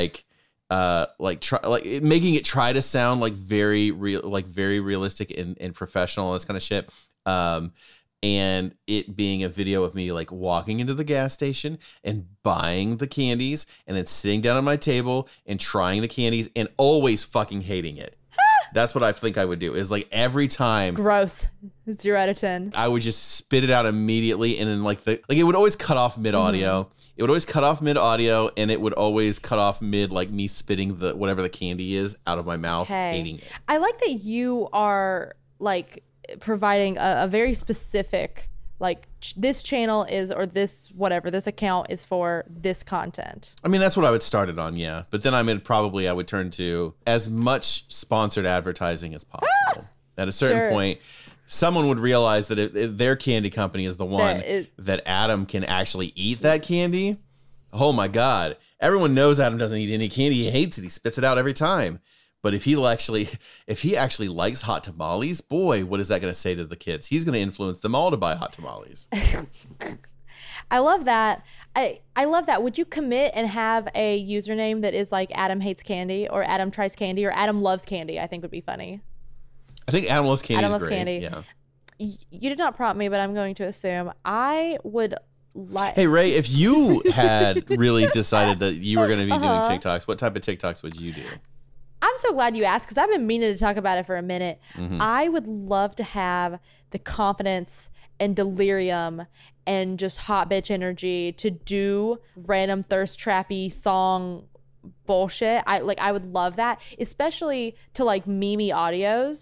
Speaker 2: making it try to sound like very real, like very realistic and professional and this kind of shit. And it being a video of me like walking into the gas station and buying the candies and then sitting down at my table and trying the candies and always fucking hating it. That's what I think I would do, is like every time.
Speaker 1: Gross. 0 out of 10.
Speaker 2: I would just spit it out immediately, and then it would always cut off mid audio. It would always cut off mid audio, and it would always cut off mid like me spitting the whatever the candy is out of my mouth, hating it.
Speaker 1: I like that you are like providing a very specific like this channel is, or this whatever, this account is for this content.
Speaker 2: I mean, that's what I would start it on, yeah. But then I would turn to as much sponsored advertising as possible. At a certain point, someone would realize that if their candy company is the one that Adam can actually eat that candy. Oh my God. Everyone knows Adam doesn't eat any candy. He hates it. He spits it out every time. But if he actually likes hot tamales, boy, what is that going to say to the kids? He's going to influence them all to buy hot tamales.
Speaker 1: I love that. I love that. Would you commit and have a username that is like Adam hates candy, or Adam tries candy, or Adam loves candy? I think would be funny.
Speaker 2: I think Adam loves candy.
Speaker 1: Adam loves
Speaker 2: great.
Speaker 1: candy.
Speaker 2: Yeah.
Speaker 1: You did not prompt me, but I'm going to assume I would like.
Speaker 2: Hey Ray, if you had really decided that you were going to be doing TikToks, what type of TikToks would you do?
Speaker 1: I'm so glad you asked, because I've been meaning to talk about it for a minute. I would love to have the confidence and delirium and just hot bitch energy to do random thirst trappy song bullshit. I would love that, especially to like meme audios.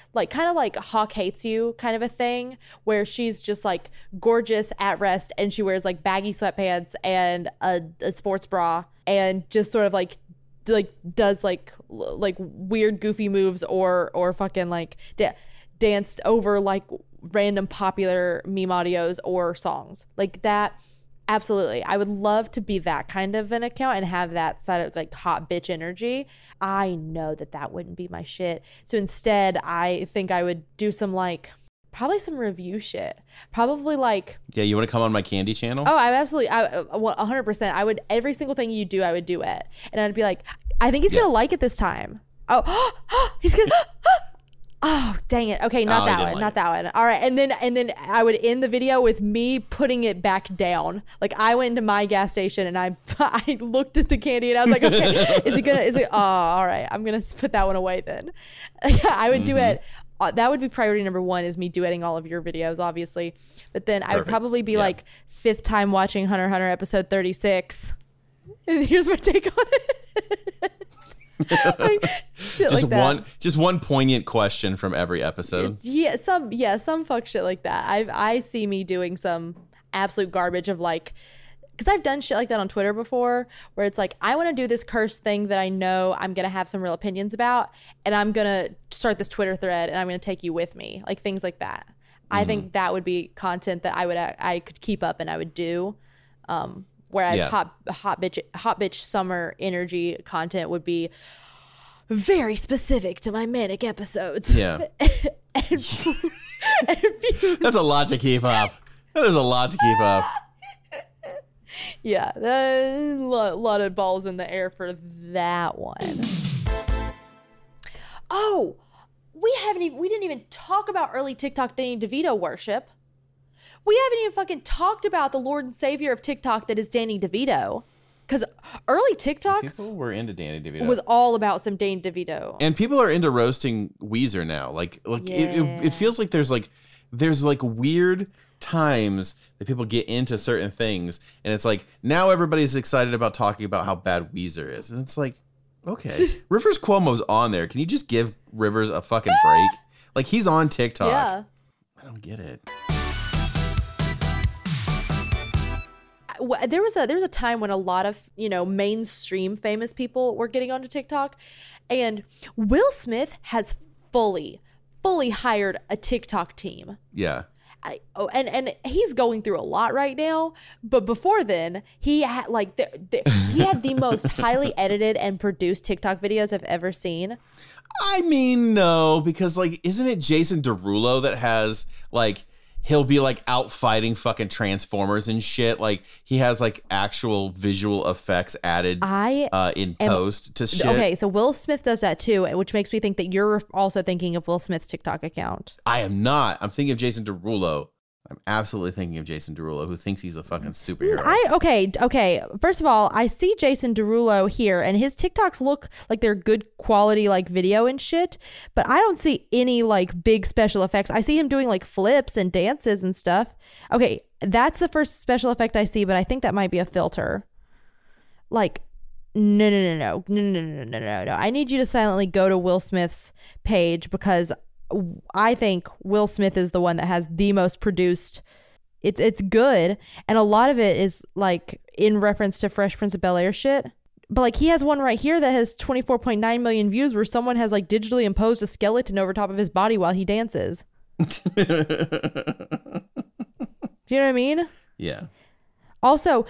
Speaker 1: like kind of like Hawk Hates You kind of a thing, where she's just like gorgeous at rest and she wears like baggy sweatpants and a sports bra and just sort of like does like weird goofy moves or fucking like danced over like random popular meme audios or songs like that. Absolutely. I would love to be that kind of an account and have that side of like hot bitch energy. I know that wouldn't be my shit. So instead, I think I would do some like, probably some review shit. Probably like.
Speaker 2: Yeah, you want to come on my Candy channel?
Speaker 1: Oh, I 100%. I would, every single thing you do, I would do it. And I'd be like, I think he's going to like it this time. Oh, he's going to. Oh, dang it. Okay, not that one. Not that one. All right. And then I would end the video with me putting it back down. Like I went into my gas station and I looked at the candy and I was like, okay, is it, oh, all right. I'm going to put that one away then. I would do it. That would be priority number one, is me duetting all of your videos, obviously. But then I would probably be like 5th time watching Hunter x Hunter episode 36. And here's my take on it. Like,
Speaker 2: just one poignant question from every episode.
Speaker 1: Some fuck shit like that. I see me doing some absolute garbage of like, because I've done shit like that on Twitter before, where it's like, I want to do this cursed thing that I know I'm gonna have some real opinions about, and I'm gonna start this Twitter thread and I'm gonna take you with me, like things like that. I think that would be content that I could keep up and I would do. Whereas hot bitch summer energy content would be very specific to my manic episodes.
Speaker 2: Yeah. That's a lot to keep up. That is a lot to keep up.
Speaker 1: Yeah, a lot of balls in the air for that one. Oh, we didn't even talk about early TikTok Danny DeVito worship. We haven't even fucking talked about the Lord and Savior of TikTok that is Danny DeVito. Because early TikTok
Speaker 2: people were into Danny DeVito.
Speaker 1: Was all about some Danny DeVito.
Speaker 2: And people are into roasting Weezer now. It feels like there's weird times that people get into certain things. And it's like, now everybody's excited about talking about how bad Weezer is. And it's like, okay. Rivers Cuomo's on there. Can you just give Rivers a fucking break? Like, he's on TikTok.
Speaker 1: Yeah.
Speaker 2: I don't get it.
Speaker 1: There was a time when a lot of mainstream famous people were getting onto TikTok, and Will Smith has fully hired a TikTok team.
Speaker 2: Yeah.
Speaker 1: And he's going through a lot right now, but before then he had he had the most highly edited and produced TikTok videos I've ever seen.
Speaker 2: I mean, no, because isn't it Jason Derulo that has he'll be out fighting fucking Transformers and shit. He has actual visual effects added in post to shit.
Speaker 1: Okay, so Will Smith does that too, which makes me think that you're also thinking of Will Smith's TikTok account.
Speaker 2: I am not. I'm thinking of Jason Derulo. I'm absolutely thinking of Jason Derulo, who thinks he's a fucking superhero.
Speaker 1: Okay. First of all, I see Jason Derulo here, and his TikToks look like they're good quality, video and shit. But I don't see any big special effects. I see him doing flips and dances and stuff. Okay, that's the first special effect I see, but I think that might be a filter. No. I need you to silently go to Will Smith's page, because I think Will Smith is the one that has the most produced. It's good, and a lot of it is in reference to Fresh Prince of Bel-Air shit. But he has one right here that has 24.9 million views, where someone has disdigitally imposed a skeleton over top of his body while he dances. Do you know what I mean?
Speaker 2: Yeah.
Speaker 1: Also,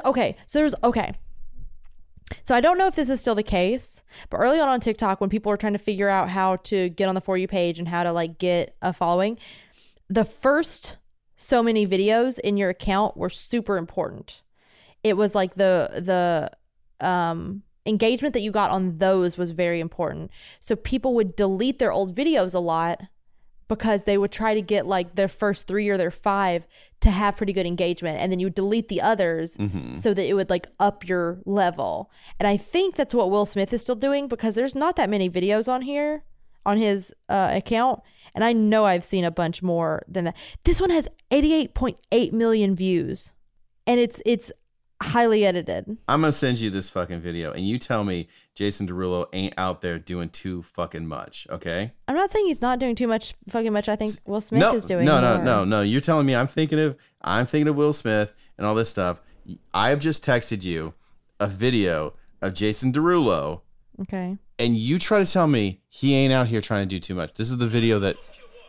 Speaker 1: So I don't know if this is still the case, but early on TikTok, when people were trying to figure out how to get on the For You page and how to get a following, the first so many videos in your account were super important. It was the engagement that you got on those was very important. So people would delete their old videos a lot, because they would try to get their first 3 or their 5 to have pretty good engagement, and then you would delete the others so that it would up your level. And I think that's what Will Smith is still doing, because there's not that many videos on here on his account, and I know I've seen a bunch more than that. This one has 88.8 million views, and it's highly edited.
Speaker 2: I'm gonna send you this fucking video, and you tell me Jason Derulo ain't out there doing too fucking much. Okay.
Speaker 1: I'm not saying he's not doing too much fucking much. I think Will Smith is doing
Speaker 2: No. You're telling me I'm thinking of Will Smith and all this stuff. I've just texted you a video of Jason Derulo.
Speaker 1: Okay.
Speaker 2: And you try to tell me he ain't out here trying to do too much. This is the video that.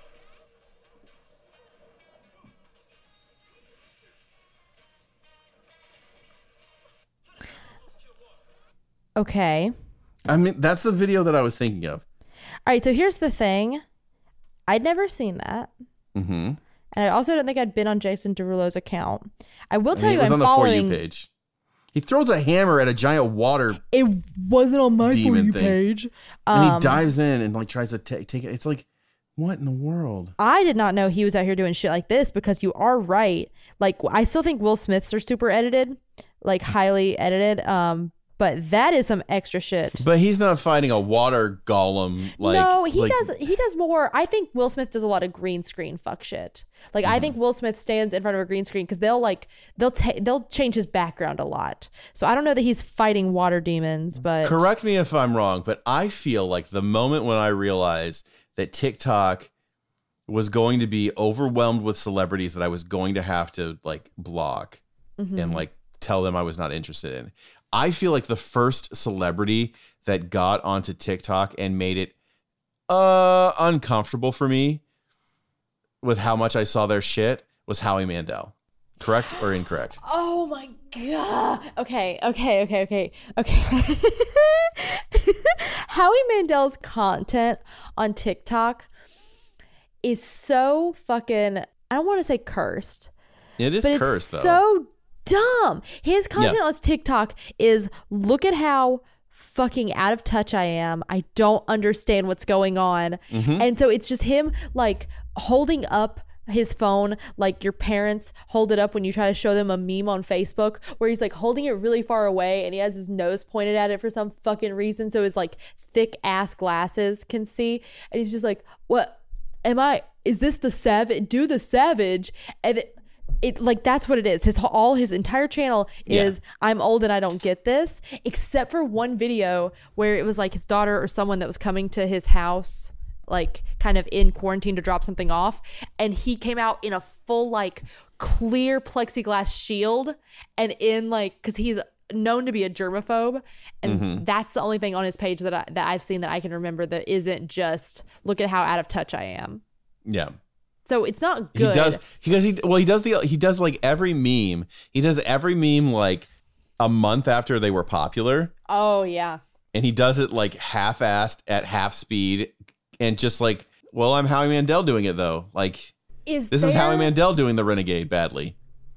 Speaker 1: Okay.
Speaker 2: I mean, that's the video that I was thinking of.
Speaker 1: All right. So here's the thing. I'd never seen that.
Speaker 2: Mm-hmm.
Speaker 1: And I also don't think I'd been on Jason Derulo's account. I will tell you,
Speaker 2: it was
Speaker 1: I'm
Speaker 2: on the
Speaker 1: following.
Speaker 2: For You page. He throws a hammer at a giant water.
Speaker 1: It wasn't on my For You
Speaker 2: thing.
Speaker 1: page.
Speaker 2: And he dives in and like tries to take it. It's like, what in the world?
Speaker 1: I did not know he was out here doing shit like this, because you are right. Like, I still think Will Smith's are super edited, like highly edited. But that is some extra shit.
Speaker 2: But he's not fighting a water golem.
Speaker 1: No, he does more. I think Will Smith does a lot of green screen fuck shit. Like, I think Will Smith stands in front of a green screen because they'll change his background a lot. So I don't know that he's fighting water demons, but
Speaker 2: correct me if I'm wrong, but I feel like the moment when I realized that TikTok was going to be overwhelmed with celebrities that I was going to have to like block and like tell them I was not interested in. I feel like the first celebrity that got onto TikTok and made it uncomfortable for me with how much I saw their shit was Howie Mandel. Correct or incorrect?
Speaker 1: Oh my God. Okay. Howie Mandel's content on TikTok is so fucking, I don't want to say cursed.
Speaker 2: It is
Speaker 1: but
Speaker 2: cursed,
Speaker 1: it's
Speaker 2: though.
Speaker 1: So dumb. His content on TikTok is, look at how fucking out of touch I am. I don't understand what's going on. And so it's just him like holding up his phone like your parents hold it up when you try to show them a meme on Facebook, where he's like holding it really far away and he has his nose pointed at it for some fucking reason, so his like thick ass glasses can see, and he's just like, what am I, is this the savage, do the savage? And it like, that's what it is. His entire channel is I'm old and I don't get this, except for one video where it was like his daughter or someone that was coming to his house, like kind of in quarantine to drop something off, and he came out in a full like clear plexiglass shield, and in like, because he's known to be a germaphobe, and that's the only thing on his page that I've seen that I can remember that isn't just look at how out of touch I am.
Speaker 2: Yeah.
Speaker 1: So it's not good.
Speaker 2: He does like every meme. He does every meme like a month after they were popular.
Speaker 1: Oh yeah.
Speaker 2: And he does it like half-assed at half speed, and just like, well, I'm Howie Mandel doing it though. Like, this is Howie Mandel doing the renegade badly.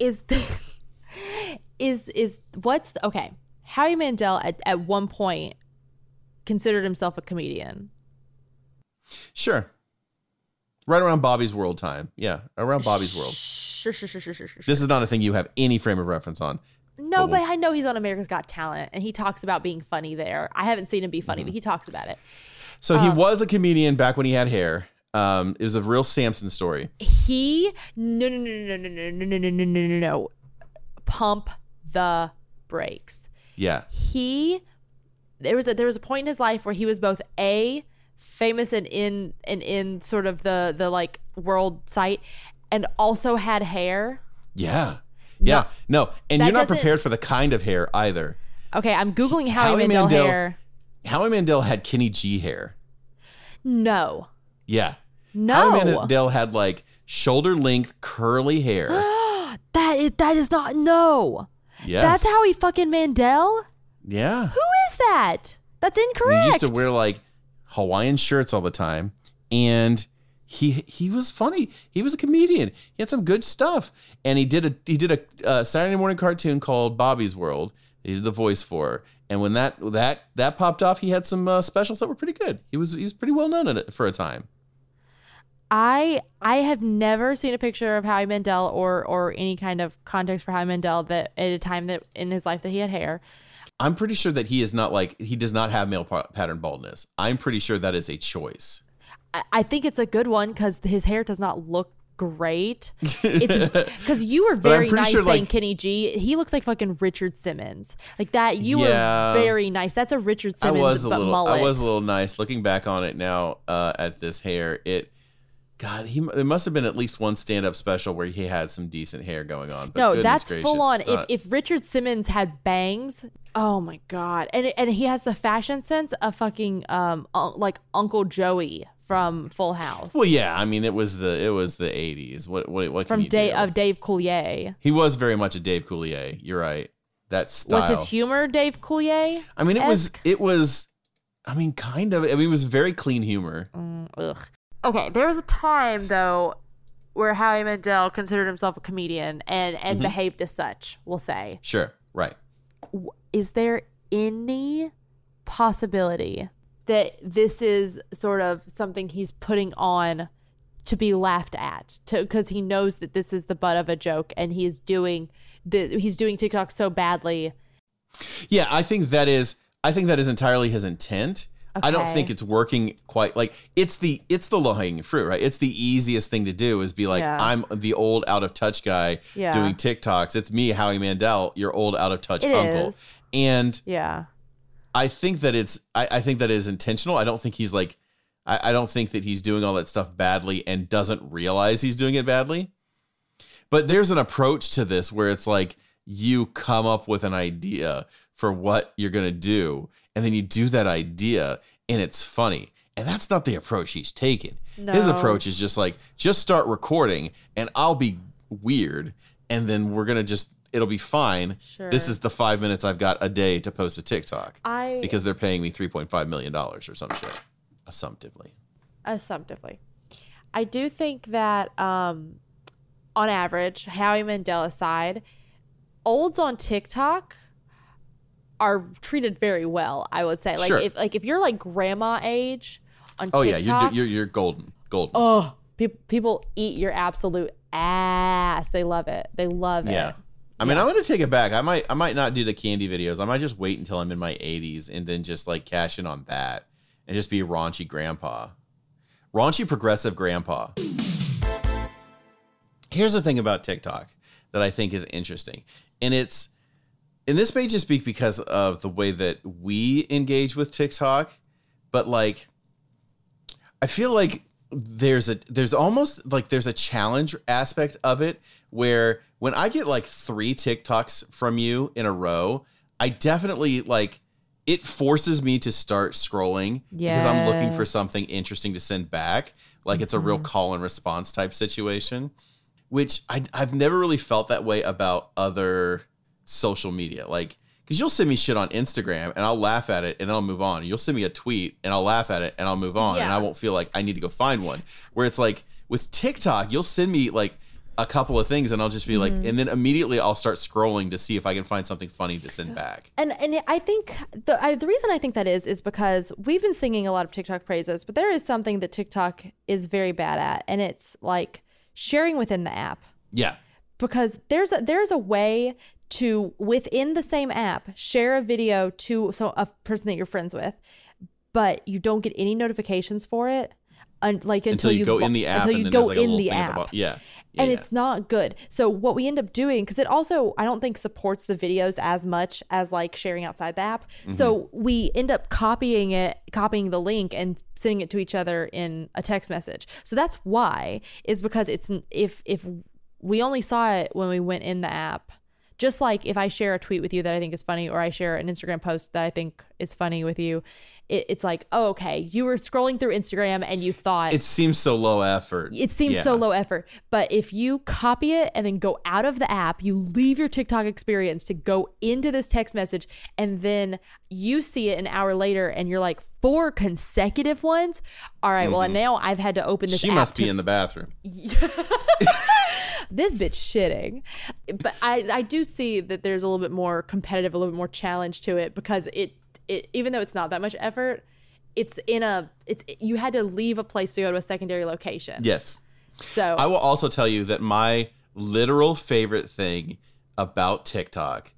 Speaker 2: Okay. Howie Mandel at one point considered himself a comedian. Sure. Right around Bobby's World time. Yeah, around Bobby's World. Sure. This is not a thing you have any frame of reference on. No, but I know he's on America's Got Talent, and he talks about being funny there. I haven't seen him be funny, but he talks about it. So he was a comedian back when he had hair. It was a real Samson story. No. Pump the brakes. Yeah. There was a point in his life where he was both famous and in sort of the like world sight, and also had hair. Yeah. Yeah. No. And you're not prepared for the kind of hair either. Okay, I'm Googling Howie Mandel hair. Howie Mandel had Kenny G hair. No. Yeah. No. Howie Mandel had like shoulder length curly hair. That is not, no. Yes. That's Howie fucking Mandel? Yeah. Who is that? That's incorrect. He used to wear like Hawaiian shirts all the time, and he was funny. He was a comedian. He had some good stuff, and he did a Saturday morning cartoon called Bobby's World. He did the voice for, and when that popped off, he had some specials that were pretty good. He was pretty well known in it for a time. I have never seen a picture of Howie Mandel or any kind of context for Howie Mandel that at a time that in his life that he had hair. I'm pretty sure that he does not have male pattern baldness. I'm pretty sure that is a choice. I think it's a good one because his hair does not look
Speaker 1: great. It's because you were very
Speaker 2: pretty
Speaker 1: nice
Speaker 2: sure,
Speaker 1: saying
Speaker 2: like-
Speaker 1: Kenny G. He looks like fucking Richard Simmons. Like that. You
Speaker 2: Yeah.
Speaker 1: were very nice. That's a Richard
Speaker 2: I
Speaker 1: Simmons
Speaker 2: was a
Speaker 1: but
Speaker 2: little
Speaker 1: mullet.
Speaker 2: I was a little nice looking back on it now at this hair. It must have been at least one stand-up special where he had some decent hair going on. But
Speaker 1: No,
Speaker 2: goodness
Speaker 1: that's
Speaker 2: gracious,
Speaker 1: full on.
Speaker 2: not-
Speaker 1: If Richard Simmons had bangs, oh my god, and he has the fashion sense of fucking like Uncle Joey from Full House.
Speaker 2: well, yeah, I mean it was the 80s. What can
Speaker 1: from
Speaker 2: you do?
Speaker 1: Dave Coulier.
Speaker 2: He was very much a Dave Coulier. You're right. That style.
Speaker 1: Was his humor Dave Coulier?
Speaker 2: I mean, it was. I mean, kind of. I mean, it was very clean humor.
Speaker 1: Ugh. Okay, there was a time though where Howie Mandel considered himself a comedian and
Speaker 2: Mm-hmm.
Speaker 1: behaved as such. We'll say,
Speaker 2: Sure, right.
Speaker 1: is there any possibility that this is sort of something he's putting on to be laughed at, because he knows that this is the butt of a joke and he's doing TikTok so badly?
Speaker 2: Yeah, I think that is entirely his intent. I don't
Speaker 1: Okay.
Speaker 2: think it's working quite like it's the low hanging fruit, right? It's the easiest thing to do is be like,
Speaker 1: Yeah.
Speaker 2: I'm the old out of touch guy
Speaker 1: Yeah.
Speaker 2: doing TikToks. It's me, Howie Mandel, your old out of touch
Speaker 1: It
Speaker 2: uncle.
Speaker 1: is.
Speaker 2: And
Speaker 1: Yeah.
Speaker 2: I think that I think that is intentional. I don't think he's like, I don't think that he's doing all that stuff badly and doesn't realize he's doing it badly. But there's an approach to this where it's like you come up with an idea for what you're going to do, and then you do that idea and it's funny. And that's not the approach he's taken. His
Speaker 1: No.
Speaker 2: approach is just like, just start recording and I'll be weird. And then we're going to it'll be fine.
Speaker 1: Sure.
Speaker 2: This is the 5 minutes I've got a day to post a TikTok
Speaker 1: I
Speaker 2: because they're paying me $3.5 million or some shit. Assumptively.
Speaker 1: I do think that on average, Howie Mandel aside, olds on TikTok are treated very well, I would say. Like
Speaker 2: Sure.
Speaker 1: if you're like grandma age on
Speaker 2: Oh
Speaker 1: TikTok,
Speaker 2: yeah, you're golden.
Speaker 1: oh, people eat your absolute ass. They love it. They love it.
Speaker 2: Yeah. I mean, I'm going to take it back. I might not do the candy videos. I might just wait until I'm in my 80s and then just like cash in on that and just be raunchy grandpa. Raunchy progressive grandpa. Here's the thing about TikTok that I think is interesting. And this may just be because of the way that we engage with TikTok, but like I feel like there's almost like there's a challenge aspect of it where when I get like 3 TikToks from you in a row, I definitely like it forces me to start scrolling because I'm looking for
Speaker 1: Yes.
Speaker 2: something interesting to send back. Like it's a real call and response type situation, which I've never really felt that way about other social media. Like, because you'll send me shit on Instagram and I'll laugh at it and then I'll move on. You'll send me a tweet and I'll laugh at it and I'll move on. And
Speaker 1: Yeah.
Speaker 2: I won't feel like I need to go find one. Where it's like with TikTok, you'll send me like a couple of things and I'll just be like, and then immediately I'll start scrolling to see if I can find something funny to send back.
Speaker 1: And I think the reason I think that is because we've been singing a lot of TikTok praises, but there is something that TikTok is very bad at, and it's like sharing within the app.
Speaker 2: Yeah.
Speaker 1: Because there's a way to within the same app share a video to a person that you're friends with, but you don't get any notifications for it until
Speaker 2: you go in the app
Speaker 1: until
Speaker 2: and
Speaker 1: you
Speaker 2: then
Speaker 1: go
Speaker 2: there's like a
Speaker 1: in
Speaker 2: little
Speaker 1: the
Speaker 2: thing at the
Speaker 1: app.
Speaker 2: bottom. Yeah.
Speaker 1: And it's not good. So what we end up doing, because it also I don't think supports the videos as much as like sharing outside the app.
Speaker 2: Mm-hmm.
Speaker 1: So we end up copying the link and sending it to each other in a text message. So that's why, is because it's if we only saw it when we went in the app. Just like if I share a tweet with you that I think is funny, or I share an Instagram post that I think is funny with you, it's like, oh, okay, you were scrolling through Instagram and you thought
Speaker 2: It seems so low effort.
Speaker 1: it seems so low effort. But if you copy it and then go out of the app, you leave your TikTok experience to go into this text message, and then you see it an hour later and you're like, 4 consecutive ones? All right, well, now I've had to open this
Speaker 2: She
Speaker 1: app
Speaker 2: must be in the bathroom.
Speaker 1: this bitch shitting. But I do see that there's a little bit more competitive, a little bit more challenge to it, because it even though it's not that much effort, you had to leave a place to go to a secondary location.
Speaker 2: Yes.
Speaker 1: So
Speaker 2: I will also tell you that my literal favorite thing about TikTok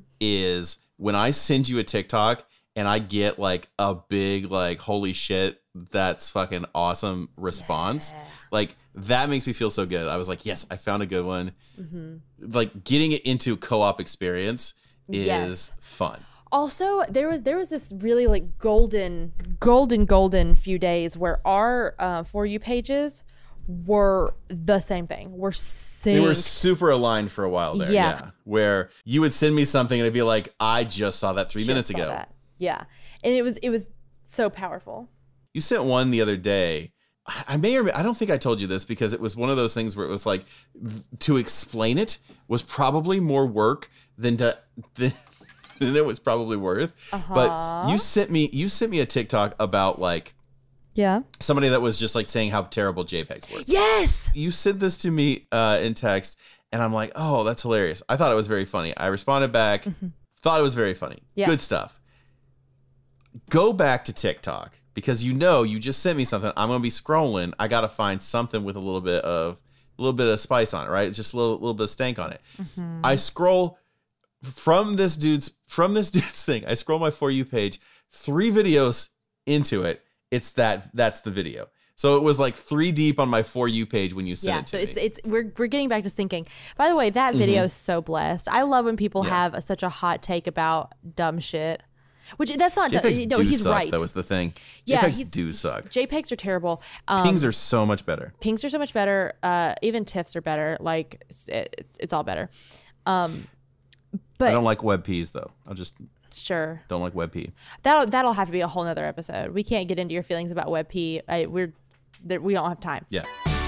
Speaker 2: is when I send you a TikTok and I get like a big like holy shit that's fucking awesome response.
Speaker 1: Yeah.
Speaker 2: Like that makes me feel so good. I was like, yes, I found a good one. Like getting it into co-op experience is
Speaker 1: Yes.
Speaker 2: fun.
Speaker 1: Also, there was this really like golden few days where our For You pages were the same thing. We're synced.
Speaker 2: They were super aligned for a while there.
Speaker 1: Yeah.
Speaker 2: Where you would send me something and it'd be like, I just saw that 3 minutes
Speaker 1: Saw
Speaker 2: ago.
Speaker 1: that. Yeah, and it was so powerful.
Speaker 2: You sent one the other day. I don't think I told you this because it was one of those things where it was like to explain it was probably more work than than it was probably worth. But you sent me a TikTok about like somebody that was just like saying how terrible JPEGs were.
Speaker 1: Yes.
Speaker 2: You sent this to me in text and I'm like, oh, that's hilarious. I thought it was very funny. I responded back, thought it was very funny.
Speaker 1: Yeah.
Speaker 2: Good stuff. Go back to TikTok because you just sent me something. I'm gonna be scrolling. I gotta find something with a little bit of spice on it, right? Just a little bit of stank on it. I scroll from this dude's thing. I scroll my For You page, 3 videos into it. That's the video. So it was like 3 deep on my For You page when you sent it to me.
Speaker 1: It's we're getting back to syncing. By the way, that video is so blessed. I love when people have such a hot take about dumb shit. Which that's not
Speaker 2: JPEGs
Speaker 1: no,
Speaker 2: do
Speaker 1: he's
Speaker 2: suck.
Speaker 1: right.
Speaker 2: That was the thing.
Speaker 1: Yeah,
Speaker 2: JPEGs do suck.
Speaker 1: JPEGs are terrible.
Speaker 2: Pings are so much better.
Speaker 1: Pings are so much better. Even TIFFs are better. Like it's all better. But
Speaker 2: I don't like WebPs though.
Speaker 1: Sure.
Speaker 2: Don't like WebP.
Speaker 1: That'll have to be a whole nother episode. We can't get into your feelings about WebP. We don't have time.
Speaker 2: Yeah.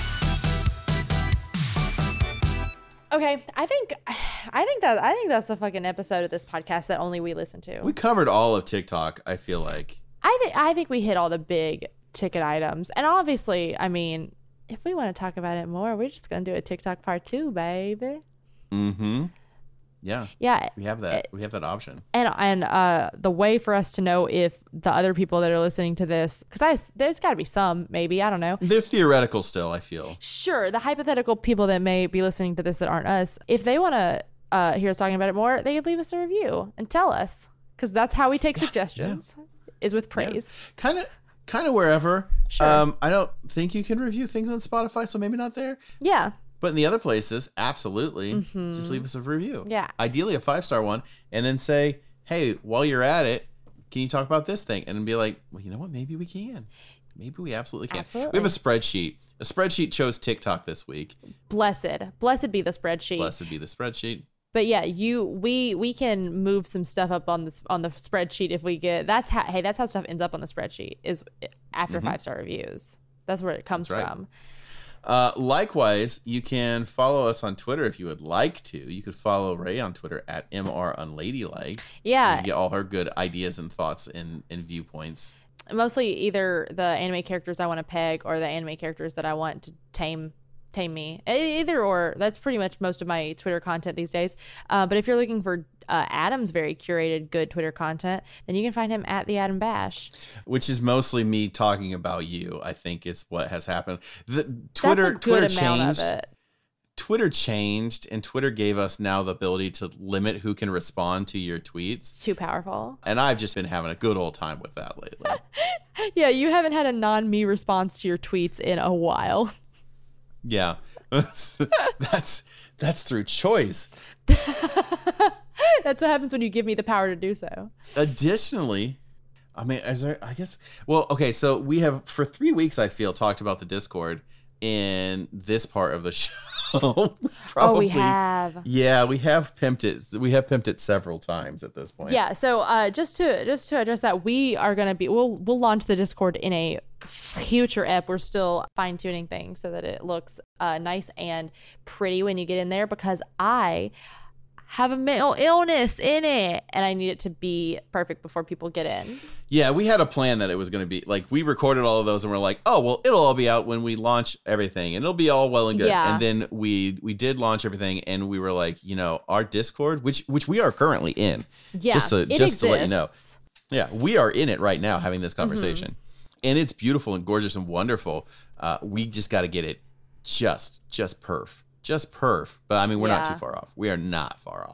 Speaker 1: Okay, I think that's a fucking episode of this podcast that only we listen to.
Speaker 2: We covered all of TikTok, I feel like.
Speaker 1: I think we hit all the big ticket items. And obviously, I mean, if we want to talk about it more, we're just going to do a TikTok part 2, baby.
Speaker 2: Mm-hmm. Yeah.
Speaker 1: Yeah.
Speaker 2: We have that. We have that option.
Speaker 1: And the way for us to know if the other people that are listening to this, because there's got to be some, maybe, I don't know.
Speaker 2: There's theoretical still, I feel.
Speaker 1: Sure, the hypothetical people that may be listening to this that aren't us, if they want to hear us talking about it more, they could leave us a review and tell us, because that's how we take suggestions, is with praise.
Speaker 2: Yeah. Kind of wherever.
Speaker 1: Sure.
Speaker 2: I don't think you can review things on Spotify, so maybe not there.
Speaker 1: Yeah.
Speaker 2: But in the other places, absolutely, just leave us a review.
Speaker 1: Yeah.
Speaker 2: Ideally a 5-star one, and then say, hey, while you're at it, can you talk about this thing? And then be like, well, you know what? Maybe we can. Maybe we absolutely can.
Speaker 1: Absolutely.
Speaker 2: We have a spreadsheet. A spreadsheet chose TikTok this week.
Speaker 1: Blessed be the spreadsheet.
Speaker 2: Blessed be the spreadsheet.
Speaker 1: But yeah, we can move some stuff up on the spreadsheet if we get. That's how stuff ends up on the spreadsheet is after 5-star reviews. That's where it comes from.
Speaker 2: Likewise, you can follow us on Twitter if you would like to. You could follow Ray on Twitter at MRUnladylike.
Speaker 1: Yeah.
Speaker 2: You get all her good ideas and thoughts and viewpoints.
Speaker 1: Mostly either the anime characters I want to peg or the anime characters that I want to tame me. Either or. That's pretty much most of my Twitter content these days. But if you're looking for Adam's very curated good Twitter content, then you can find him at the Adam Bash,
Speaker 2: which is mostly me talking about you. I think is what has happened. Twitter changed. Twitter changed, and Twitter gave us now the ability to limit who can respond to your tweets.
Speaker 1: It's too powerful.
Speaker 2: And I've just been having a good old time with that lately.
Speaker 1: Yeah, you haven't had a non-me response to your tweets in a while.
Speaker 2: Yeah, that's through choice.
Speaker 1: That's what happens when you give me the power to do so.
Speaker 2: Additionally, I mean, so we have for 3 weeks, I feel, talked about the Discord in this part of the show.
Speaker 1: Probably. Oh, we have.
Speaker 2: Yeah, we have pimped it. We have pimped it several times at this point.
Speaker 1: Yeah. So just to address that, we are gonna we'll launch the Discord in a future ep. We're still fine tuning things so that it looks nice and pretty when you get in there, because I have a mental illness in it and I need it to be perfect before people get in.
Speaker 2: Yeah, we had a plan that it was going to be like, we recorded all of those and we're like, oh, well, it'll all be out when we launch everything and it'll be all well and good.
Speaker 1: Yeah.
Speaker 2: And then we did launch everything and we were like, our Discord, which we are currently in.
Speaker 1: Yeah,
Speaker 2: just to let you know. Yeah, we are in it right now having this conversation. And it's beautiful and gorgeous and wonderful. We just got to get it just perf. Just perf. But I mean, we're not too far off. We are not far off.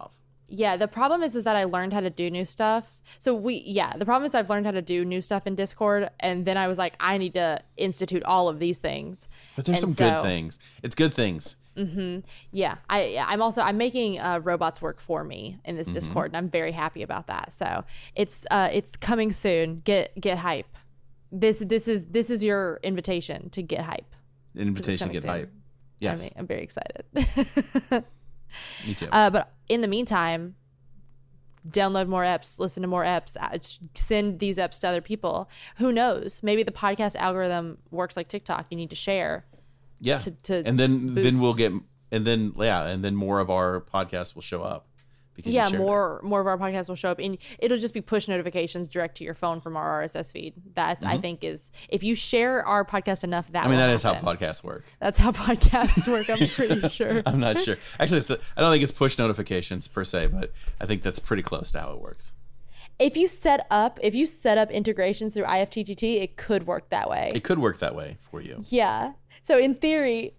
Speaker 1: Yeah, the problem is that I learned how to do new stuff. The problem is I've learned how to do new stuff in Discord, and then I was like, I need to institute all of these things.
Speaker 2: But there's some good things. It's good things.
Speaker 1: Yeah, I'm making robots work for me in this Discord, and I'm very happy about that. So it's coming soon. Get hype. This is your invitation to get hype.
Speaker 2: Invitation to get
Speaker 1: soon.
Speaker 2: hype. Yes,
Speaker 1: I'm very excited.
Speaker 2: Me too.
Speaker 1: But in the meantime, download more apps, listen to more apps, send these apps to other people. Who knows? Maybe the podcast algorithm works like TikTok. You need to share.
Speaker 2: Yeah. And then we'll get, and then more of our podcasts will show up. Because
Speaker 1: more of our podcasts will show up, and it'll just be push notifications direct to your phone from our RSS feed. That I think is, if you share our podcast enough, that
Speaker 2: is how podcasts work.
Speaker 1: That's how podcasts work. I'm pretty sure.
Speaker 2: I'm not sure. Actually, I don't think it's push notifications per se, but I think that's pretty close to how it works.
Speaker 1: If you set up integrations through IFTTT, it could work that way.
Speaker 2: It could work that way for you.
Speaker 1: Yeah. So in theory,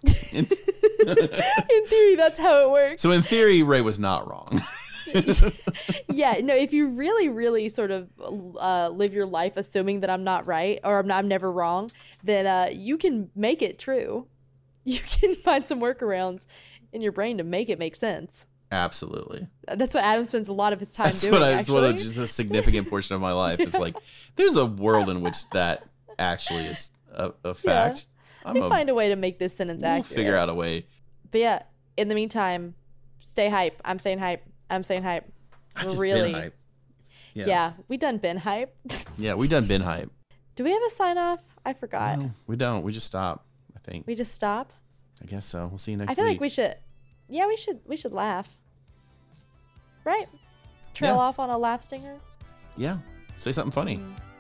Speaker 1: that's how it works.
Speaker 2: So in theory, Ray was not wrong.
Speaker 1: Yeah, no, if you really, really sort of live your life assuming that I'm not right or I'm never wrong, then you can make it true. You can find some workarounds in your brain to make it make sense.
Speaker 2: Absolutely.
Speaker 1: That's what Adam spends a lot of his time doing.
Speaker 2: That's just a significant portion of my life is like, there's a world in which that actually is a fact.
Speaker 1: Yeah. Find a way to make this sentence accurate.
Speaker 2: We'll figure out a way.
Speaker 1: But yeah, in the meantime, stay hype. I'm saying hype. Really
Speaker 2: hype.
Speaker 1: Yeah, we done been hype.
Speaker 2: Yeah, we done been hype.
Speaker 1: Do we have a sign off? I forgot.
Speaker 2: No, we don't. We just stop, I think.
Speaker 1: We just stop?
Speaker 2: I guess so. We'll see you next week.
Speaker 1: I feel like we should. Yeah, we should laugh. Right? Trail off on a laugh stinger?
Speaker 2: Yeah. Say something funny.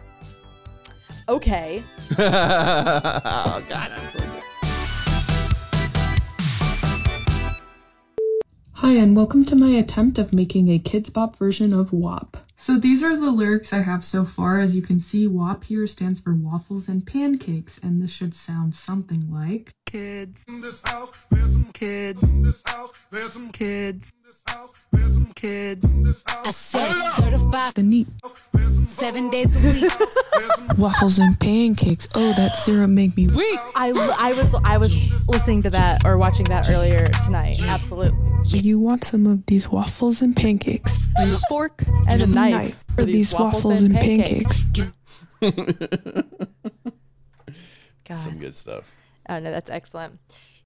Speaker 1: Okay.
Speaker 2: Oh God, I'm so good.
Speaker 3: Hi, and welcome to my attempt of making a Kids Bop version of WAP. So these are the lyrics I have so far. As you can see, WAP here stands for waffles and pancakes, and this should sound something like... Kids in this house, there's some kids in this house, there's some kids in this house, there's some kids in this house.
Speaker 4: I said certified the neat 7 days a week.
Speaker 3: Waffles and pancakes, oh, that syrup make me weak.
Speaker 1: I was listening to that or watching that earlier tonight. Absolutely.
Speaker 3: You want some of these waffles and pancakes?
Speaker 1: A fork and a knife
Speaker 3: for these waffles and pancakes.
Speaker 1: God.
Speaker 2: Some good stuff.
Speaker 1: Oh no, that's excellent.